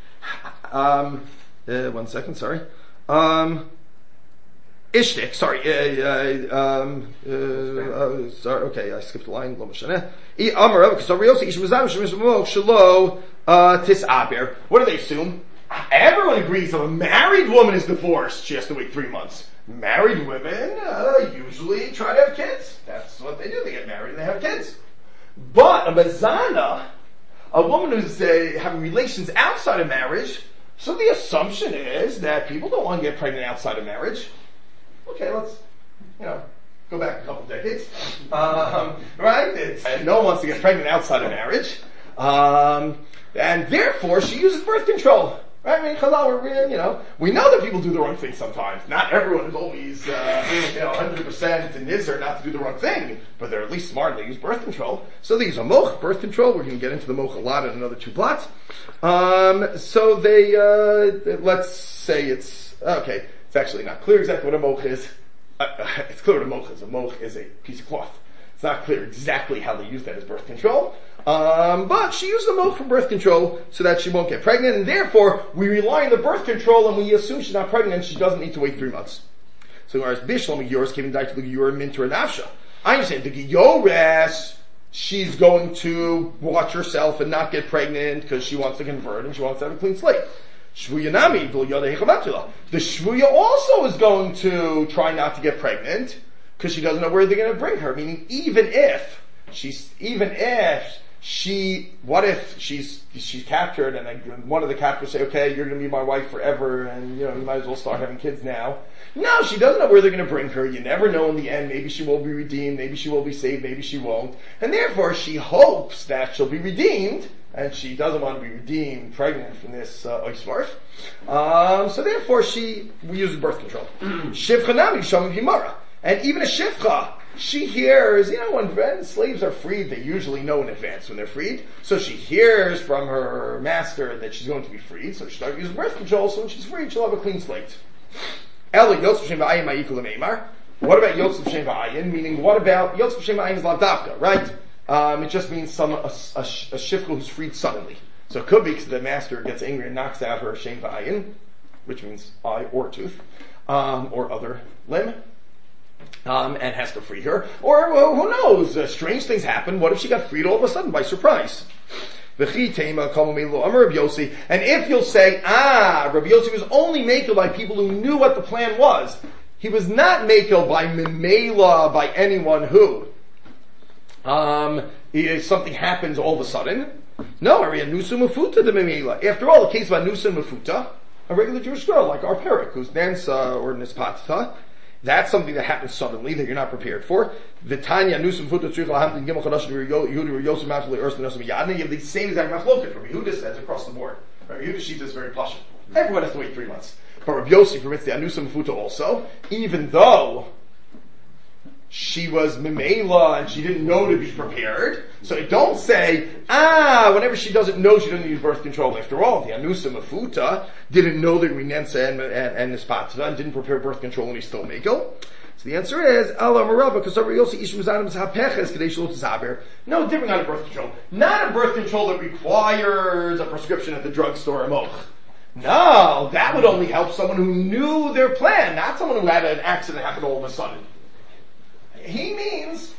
1 second, sorry. Ishtik, sorry. Sorry, okay, I skipped a line. Lo mishaneh. Amar Rav Kasav Yossi Isha mazanav shamish moch shalo tisaber. What do they assume? Everyone agrees that a married woman is divorced. She has to wait 3 months. Married women usually try to have kids. That's what they do. They get married and they have kids. But a mazana, a woman who's having relations outside of marriage, so the assumption is that people don't want to get pregnant outside of marriage. Okay, let's, go back a couple decades. Right? No one wants to get pregnant outside of marriage. And therefore she uses birth control. Right? I mean, Chazal were real, we know that people do the wrong thing sometimes. Not everyone is always, 100% in Nizar not to do the wrong thing, but they're at least smart. They use birth control. So they use a moch, birth control. We're going to get into the moch a lot in another 2 plots. So they, let's say it's actually not clear exactly what a moch is. It's clear what a moch is. A moch is a piece of cloth. It's not clear exactly how they use that as birth control. But she used the moch for birth control so that she won't get pregnant, and therefore we rely on the birth control and we assume she's not pregnant and she doesn't need to wait 3 months. So whereas Bishlam Giyores came back to the Giyur Minter and Nafsha. I understand the Giyores, she's going to watch herself and not get pregnant because she wants to convert and she wants to have a clean slate. Shvuya Nami, the Shvuya also is going to try not to get pregnant because she doesn't know where they're going to bring her. Meaning, what if she's captured and one of the captors say, okay, you're going to be my wife forever and, you might as well start having kids now. No, she doesn't know where they're going to bring her. You never know in the end. Maybe she will be redeemed. Maybe she will be saved. Maybe she won't. And therefore she hopes that she'll be redeemed, and she doesn't want to be redeemed pregnant from this oisvarf. So therefore we use birth control. Shivcha nami shamim himara. And even a shivcha, she hears, when slaves are freed, they usually know in advance when they're freed. So she hears from her master that she's going to be freed, so she starts using birth control, so when she's freed, she'll have a clean slate. What about Yotzev Shem V'ayin? Meaning, what about Yotzev Shem V'ayin is lavdavka, right? It just means a shifcha who's freed suddenly. So it could be because the master gets angry and knocks out her Shem V'ayin, which means eye or tooth, or other limb. And has to free her. Or, who knows, strange things happen. What if she got freed all of a sudden by surprise? And if you'll say, Rabbi Yossi was only makel by people who knew what the plan was. He was not makel by memela, by anyone who something happens all of a sudden. No, Anusa Mafuta the memela. After all, the case of Anusa Mafuta, a regular Jewish girl like our Perik, who's Nansa or Nispatha, that's something that happens suddenly that you're not prepared for. Vitanya Nusum Futa Tzricha Hamtin Gimel Chadash Yehuda Yosef Mafli Urs Nusum Yadna. You have the same exact machloket. Rabbi Yehuda says across the board. Rabbi Yehuda sheet is very plush. Everyone has to wait 3 months. But Rabbi Yossi permits the Anusum Futa also, even though she was memela and she didn't know to be prepared. So don't say, whenever she doesn't know, she doesn't use birth control. After all, the Anusa Mafuta didn't know that Rinensa and Nispatza and didn't prepare birth control and he's still makel. So the answer is, Allah Marava, because Rabbi Yossi Ish Muzanim Zapeches Kadesh Lo Tzaber. No, different kind of birth control. Not a birth control that requires a prescription at the drugstore or moch. No, that would only help someone who knew their plan, not someone who had an accident happen all of a sudden. He means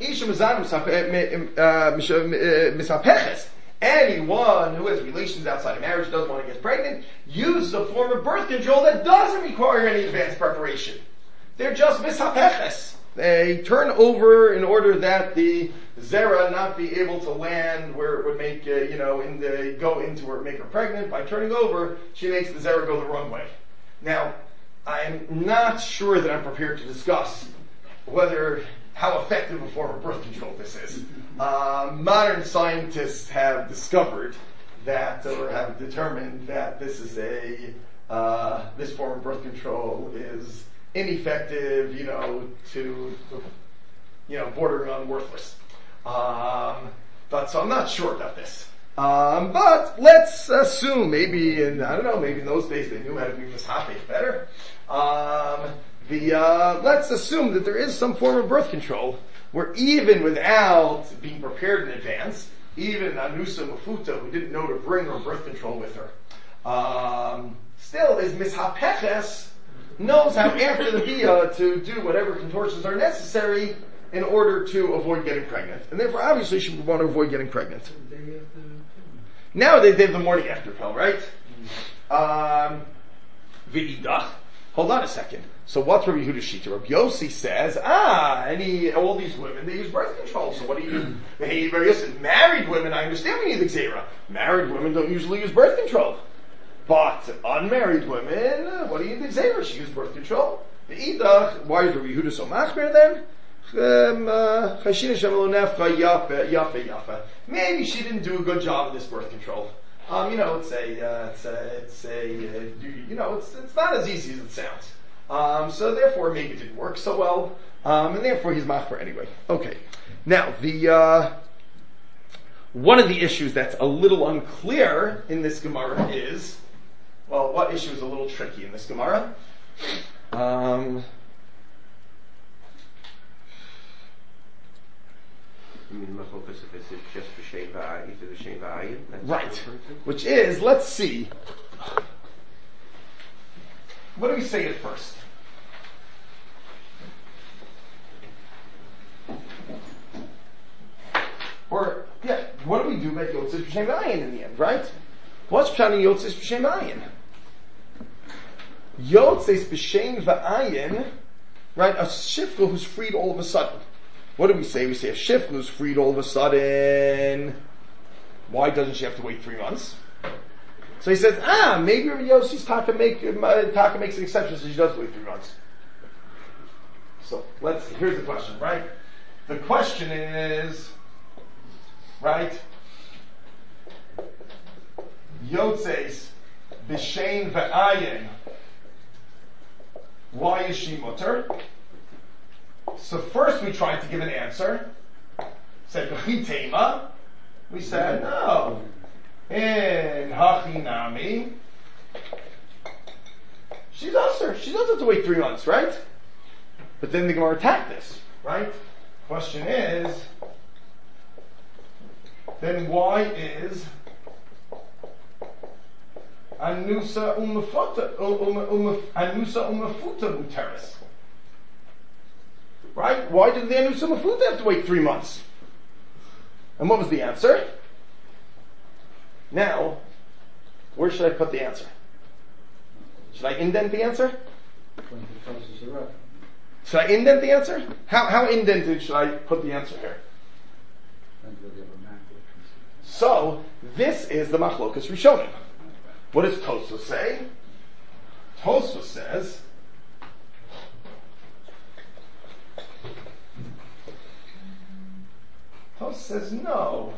anyone who has relations outside of marriage, doesn't want to get pregnant, uses a form of birth control that doesn't require any advanced preparation. They're just mishapeches. They turn over in order that the zera not be able to land where it would make, go into where it make her pregnant. By turning over, she makes the zera go the wrong way. Now, I'm not sure that I'm prepared to discuss how effective a form of birth control this is. Modern scientists have discovered that, or have determined that this is this form of birth control is ineffective, bordering on worthless. But so I'm not sure about this. But let's assume maybe in those days they knew how to be mishapesh better. Let's assume that there is some form of birth control where even without being prepared in advance, even Anusa Mafuta, who didn't know to bring her birth control with her, still is mishapeches, knows how after the bia to do whatever contortions are necessary in order to avoid getting pregnant. And therefore obviously she would want to avoid getting pregnant. Nowadays they have the morning after pill, right? V'idach. Hold on a second. So what's Rabbi Yehuda's shita? Rabbi Yossi says, all these women, they use birth control. So what do you do? Hey, Rabbi Yossi, married women, I understand we need the Xera. Married women don't usually use birth control. But unmarried women, what do you need the Xera? She uses birth control. The Idach, why is Rabbi Yehuda so machmir then? Maybe she didn't do a good job of this birth control. it's not as easy as it sounds. So therefore, maybe it didn't work so well, and therefore he's machmer anyway. Okay. Now one of the issues that's a little unclear in this Gemara is, well, what issue is a little tricky in this Gemara? Right. Which is, let's see. What do we say at first? Or, what do we do about Yotzis B'Shem V'ayin in the end, right? What's Pshat in Yotzis B'Shem V'ayin? Yotzis B'Shem V'ayin, right? A shifra who's freed all of a sudden. What do we say? We say a shifra who's freed all of a sudden. Why doesn't she have to wait 3 months? So he says, maybe Yossi's Taka makes an exception, so she does wait 3 months. So here's the question, right? The question is, right? Yotzes B'Shem V'ayin. Why is she mutter? So first we tried to give an answer. Said B'chitema. We said no. In Hachinami, she does have to wait 3 months, right? But then the Gemara attacked this, right? Question is, then why is Anusa Umafuta Muteris? Right? Why did the Anusa Umafuta have to wait 3 months? And what was the answer? Now, where should I put the answer? Should I indent the answer? Should I indent the answer? How indented should I put the answer here? So, this is the Machlokas Rishonim. What does Tosfos say? Tosfos says, no.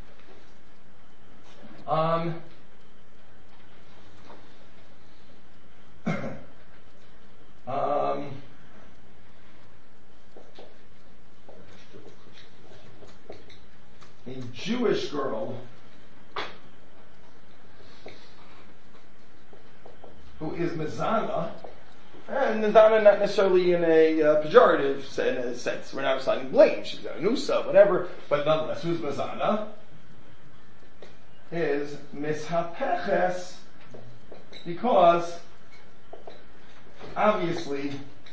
A Jewish girl who is mezana, and mezana not necessarily in a pejorative sense. We're not assigning blame. She's a nusa, whatever, but nonetheless, who's mezana? Is mishapeches, because obviously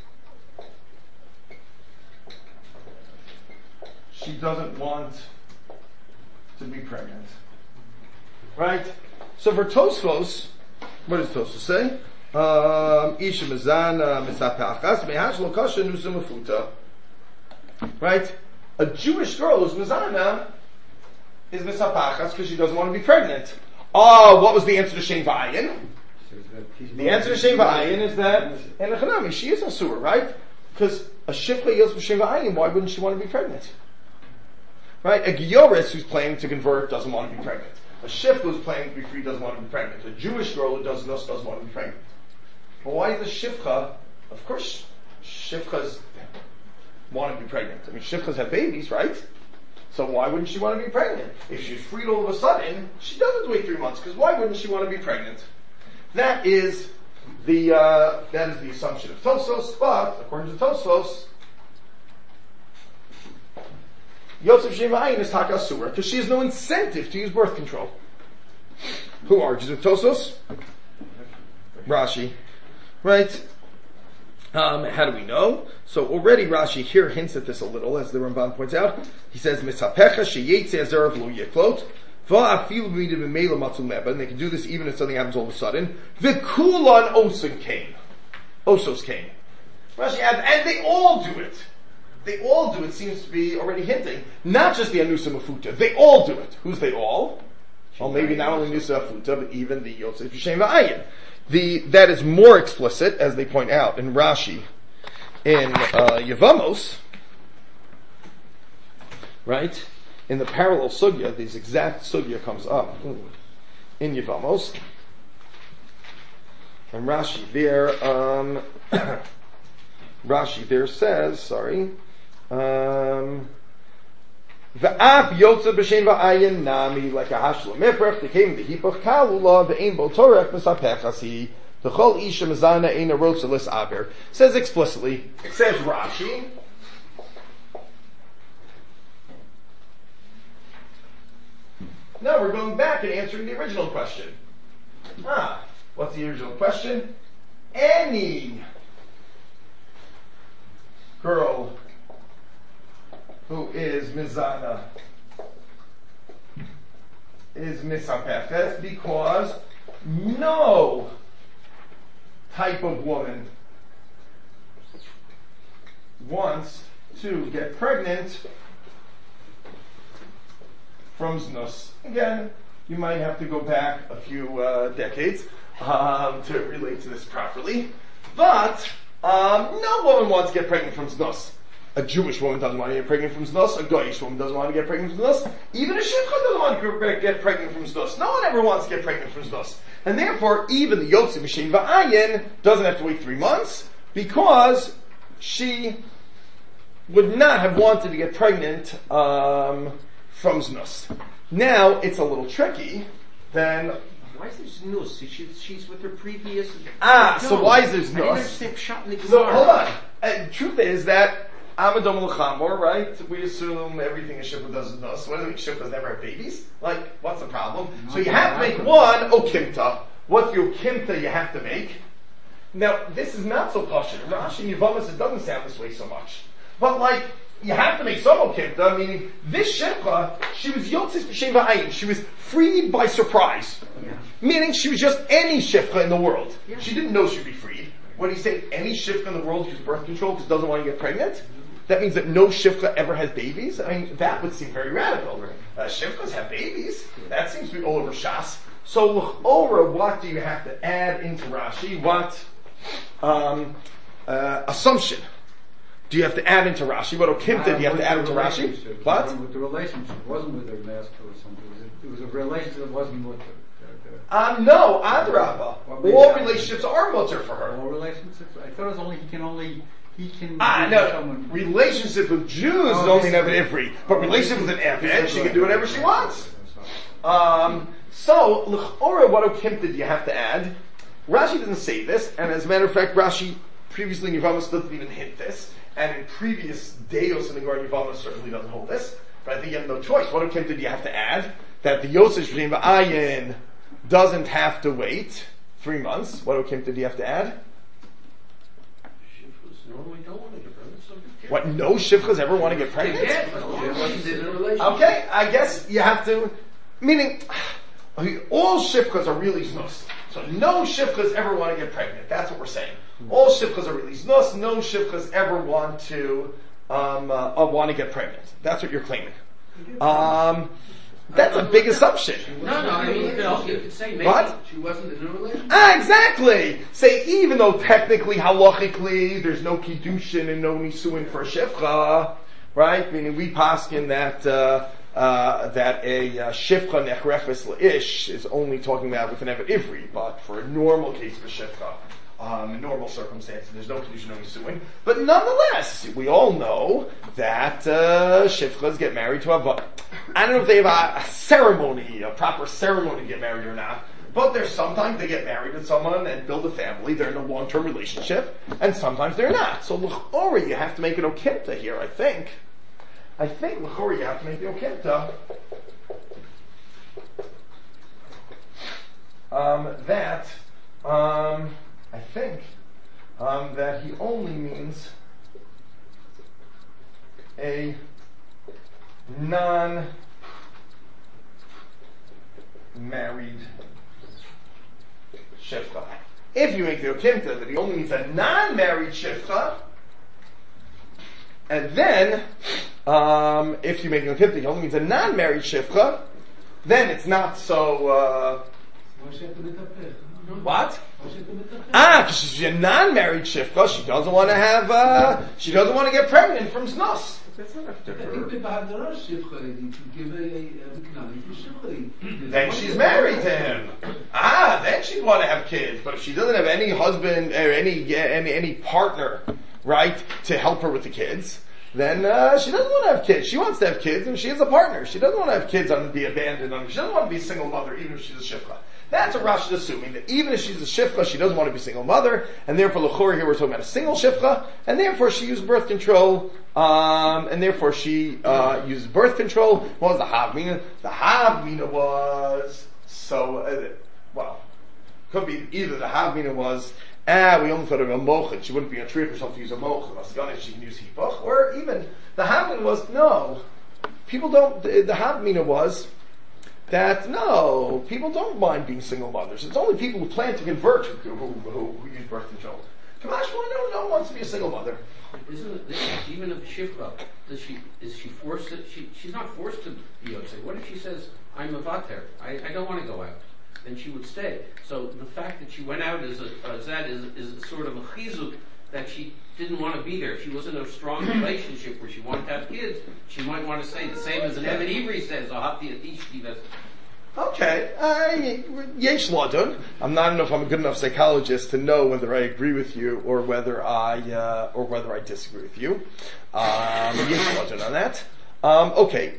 she doesn't want to be pregnant, right? So for Tosfos, what does Tosfos say? Isha mezana mishapeches mehash lo kasha nusa mafuta, right? A Jewish girl who's mezana is misapachas because she doesn't want to be pregnant. What was the answer to Shem V'ayin? The answer to Shem V'ayin is that in Echanami she is asur, right? Because a shifcha yields for Shem V'ayin, why wouldn't she want to be pregnant? Right? A Gioris who's planning to convert doesn't want to be pregnant. A shifcha who's planning to be free doesn't want to be pregnant. A Jewish girl who doesn't want to be pregnant. But why is the shifcha? Of course, shifchas want to be pregnant. I mean, shifchas have babies, right? So why wouldn't she want to be pregnant? If she's freed all of a sudden, she doesn't wait 3 months, because why wouldn't she want to be pregnant? That is the assumption of Tosfos, but according to Tosfos, Yosef Shem V'ayin is Taka Asura, because she has no incentive to use birth control. Who argues with Tosfos? Rashi. Right? How do we know? So already Rashi here hints at this a little, as the Ramban points out. He says, "Misapecha sheyetze azerav lo yeklot, va'afilu b'midim b'meila matzul meba." And they can do this even if something happens all of a sudden. V'kulan osin came, osos came. Rashi adds, and they all do it. They all do it. Seems to be already hinting, not just the anusa mafuta. They all do it. Who's they all? Well, maybe not only anusa mafuta, but even the yotzei b'shem v'ayin. That is more explicit, as they point out in Rashi, in Yevamos, right? In the parallel sugya, this exact sugya comes up in Yevamos. And Rashi there says, V'af yotza b'shem v'ayin nami, like a hashla miprach, they came to hipach kalula, v'ein bo torech misapechasi, v'chol isha mezana ein a rotza lis aber. Says explicitly, says Rashi, now we're going back and answering the original question. What's the original question? Any girl who is mizana is misapefes because no type of woman wants to get pregnant from znus. Again, you might have to go back a few decades to relate to this properly, but no woman wants to get pregnant from znus. A Jewish woman doesn't want to get pregnant from znus. A Goyish woman doesn't want to get pregnant from znus. Even a shivcha doesn't want to get pregnant from znus. No one ever wants to get pregnant from znus. And therefore, even the Yotze B'Shem V'ayin doesn't have to wait 3 months because she would not have wanted to get pregnant from znus. Now, it's a little tricky. Then why is there znus? She's with her previous. So why is there znus? I don't understand pshat in the So Gemara. hold on. Truth is that Amadom l'chamor, right? We assume everything a shipper does is znus. What do you mean shippers never have babies? Like, what's the problem? So you have to make one okimta. What's the okimta you have to make? Now, this is not so pashut. Rashi Yevamos, it doesn't sound this way so much. But like, you have to make some okimta, meaning this shipra, she was yotzis b'shem v'ayin. She was freed by surprise. Yeah. Meaning she was just any shifcha in the world. Yeah. She didn't know she'd be freed. When he said any shifcha in the world uses birth control because doesn't want to get pregnant, that means that no shifcha ever has babies? I mean, that would seem very radical. Shifchas have babies. That seems to be all over Shas. So, l'chora, what do you have to add into Rashi? What assumption do you have to add into Rashi? What okimta do you have to add into Rashi? What? With the relationship. It wasn't with her master or something. It was a relationship that wasn't with her. No, adrabah. All relationships are mutter for her. All relationships? I thought it was he can. No. Relationship with Jews is only an Eved Ivri, but relationship with an Eved, she can do whatever she wants. So, l'chora, what okimta do you have to add? Rashi didn't say this, and as a matter of fact, Rashi previously in Yevamos doesn't even hint this, and in previous Deos in the Garden Yevamos certainly doesn't hold this, but I think you have no choice. What okimta do you have to add? That the Yosef Shvim V'ayin doesn't have to wait 3 months. What okimta do you have to add? What, no shivchas ever want to get pregnant? Okay, I guess you have to, meaning, all shivchas are really znus. So no shivchas ever want to get pregnant. That's what we're saying. All shivchas are really znus. No shivchas ever want to get pregnant. That's what you're claiming. That's a big assumption. No, I mean, you could say maybe What? she wasn't in a relationship. Exactly! Say, even though technically, halachically, there's no kiddushin and no nisuin for a shivcha, right? Meaning we paskin that a shivcha nechrefes le'ish is only talking about with an evet ivri, but for a normal case of a shivcha, in normal circumstances, there's no kiddushin, no nisuin. But nonetheless, we all know that shivchas get married to a I don't know if they have a ceremony, a proper ceremony to get married or not, but there's sometimes they get married to someone and build a family, they're in a long-term relationship, and sometimes they're not. So l'chora, you have to make an okimta here, I think. L'chora, you have to make the okimta. That he only means a non-married shivcha. If you make the okimta that he only means a non-married shivcha, and then if you make the okimta he only means a non-married shivcha, then it's not so. What? Because she's a non-married shifcha, she doesn't want to have, she doesn't want to get pregnant from znus. That's not up to her. Then she's married to him. Then she'd want to have kids. But if she doesn't have any husband or any partner, right, to help her with the kids, then she doesn't want to have kids. She wants to have kids, and she has a partner. She doesn't want to have kids and be abandoned. She doesn't want to be a single mother, even if she's a shifcha. That's what Rashi is assuming, that even if she's a shifcha, she doesn't want to be a single mother, and therefore l'chor here we're talking about a single shifcha, and therefore she used birth control, and therefore she uses birth control. What was the havmina? The havmina was could be either the havmina was we only thought of a mochet, she wouldn't be a trick herself to use a mochet, she can use hipach, or even the havmina was no, people don't. The havmina was that no, people don't mind being single mothers. It's only people who plan to convert who use birth control. Kamash, no one wants to be a single mother. Isn't this even if shifra? Is she forced to? She's not forced to be yotzei. What if she says, "I'm a vater. I don't want to go out," then she would stay. So the fact that she went out is sort of a chizuk that she didn't want to be there. She was in a strong relationship where she wanted to have kids. She might want to stay. The same as an Evan Ivri says, okay, yesh ladun. I don't know if I'm a good enough psychologist to know whether I agree with you or whether I disagree with you. Yesh ladun on that. Okay,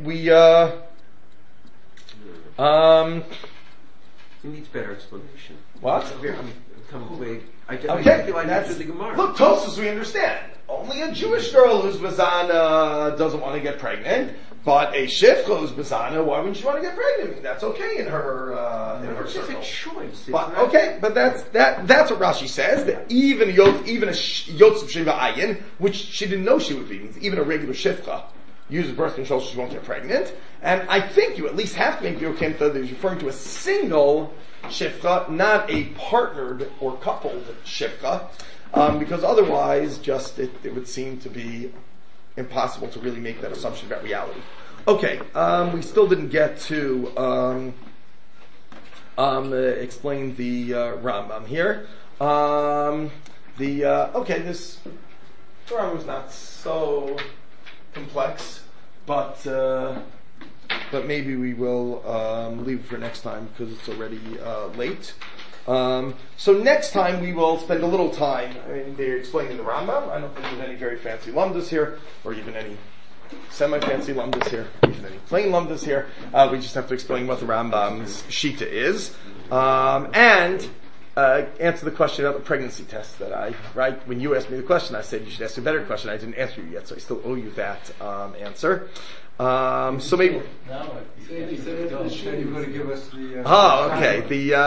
He needs better explanation. What? I feel I answered the Gemara. Look, Tosfos, we understand. Only a Jewish girl who's Bazana doesn't want to get pregnant, but a shifcha who's Bazana, why wouldn't she want to get pregnant? That's okay in her circle. It's a choice. But that's what Rashi says, that even a Yotzeb Shiva Ayin, which she didn't know she would be, means even a regular shifcha uses birth control so she won't get pregnant. And I think you at least have to make the Okimta that he's referring to a single shifcha, not a partnered or coupled shifcha, because otherwise it would seem to be impossible to really make that assumption about reality. Okay, we still didn't get to explain the Rambam here. This Rambam was not so complex, but maybe we will leave it for next time because it's already late. So next time we will spend a little time they're explaining the Rambam. I don't think there's any very fancy lumdas here, or even any semi-fancy lumdas here, even any plain lumdas here. We just have to explain what the Rambam's shita is, and answer the question about the pregnancy test when you asked me the question, I said you should ask a better question. I didn't answer you yet, so I still owe you that answer. So maybe. You're going to give us the. Okay.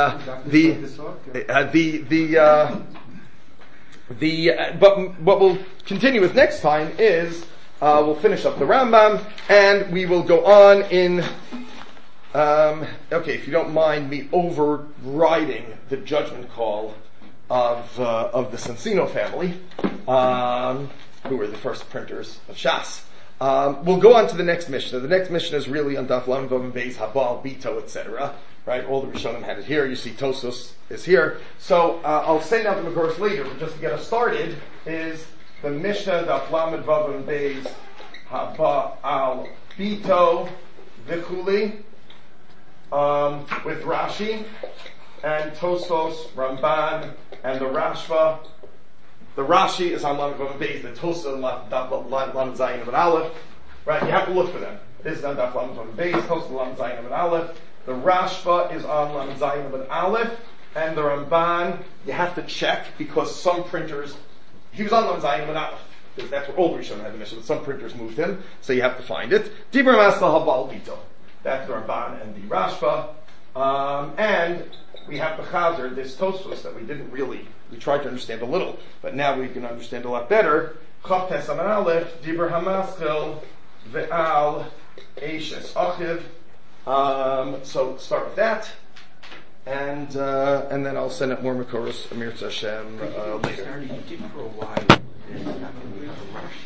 But what we'll continue with next time is we'll finish up the Rambam and we will go on in. If you don't mind me overriding the judgment call of the Sensino family, who were the first printers of Shas. We'll go on to the next Mishnah. The next Mishnah is really on Daf Lamed Vav and Beis, Habal, Bito, etc. Right? All the Rishonim had it here. You see Tosfos is here. So I'll send out the Megoros later, but just to get us started is the Mishnah Daf Lamed Vav and Beis, Habal, Bito, Vichuli, with Rashi and Tosfos, Ramban, and the Rashba. The Rashi is on Lamed Vav and Beis, the Tosfos on Lamed Zayin and Aleph. Right, you have to look for them. This is on Daf Lamed Vav and Beis, Tosfos Lamed Zayin and Aleph. The Rashba is on Lamed Zayin and Aleph, and the Ramban you have to check because some printers he was on Lamed Zayin and Aleph because that's where old Rishon had the mission. But some printers moved him, so you have to find it. Dibur Masla Habal Bito. That's the Ramban and the Rashba. And we have the Chazer, this Tosfos that we tried to understand a little, but now we can understand a lot better. Chav Tes Amar Aleph, Dibur Hamaschil, Ve'al, Eishes Achiv. So start with that, and then I'll send out more Mekoros Amir Hashem later. You did for a while.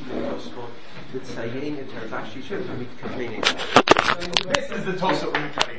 This is the Tosfos we're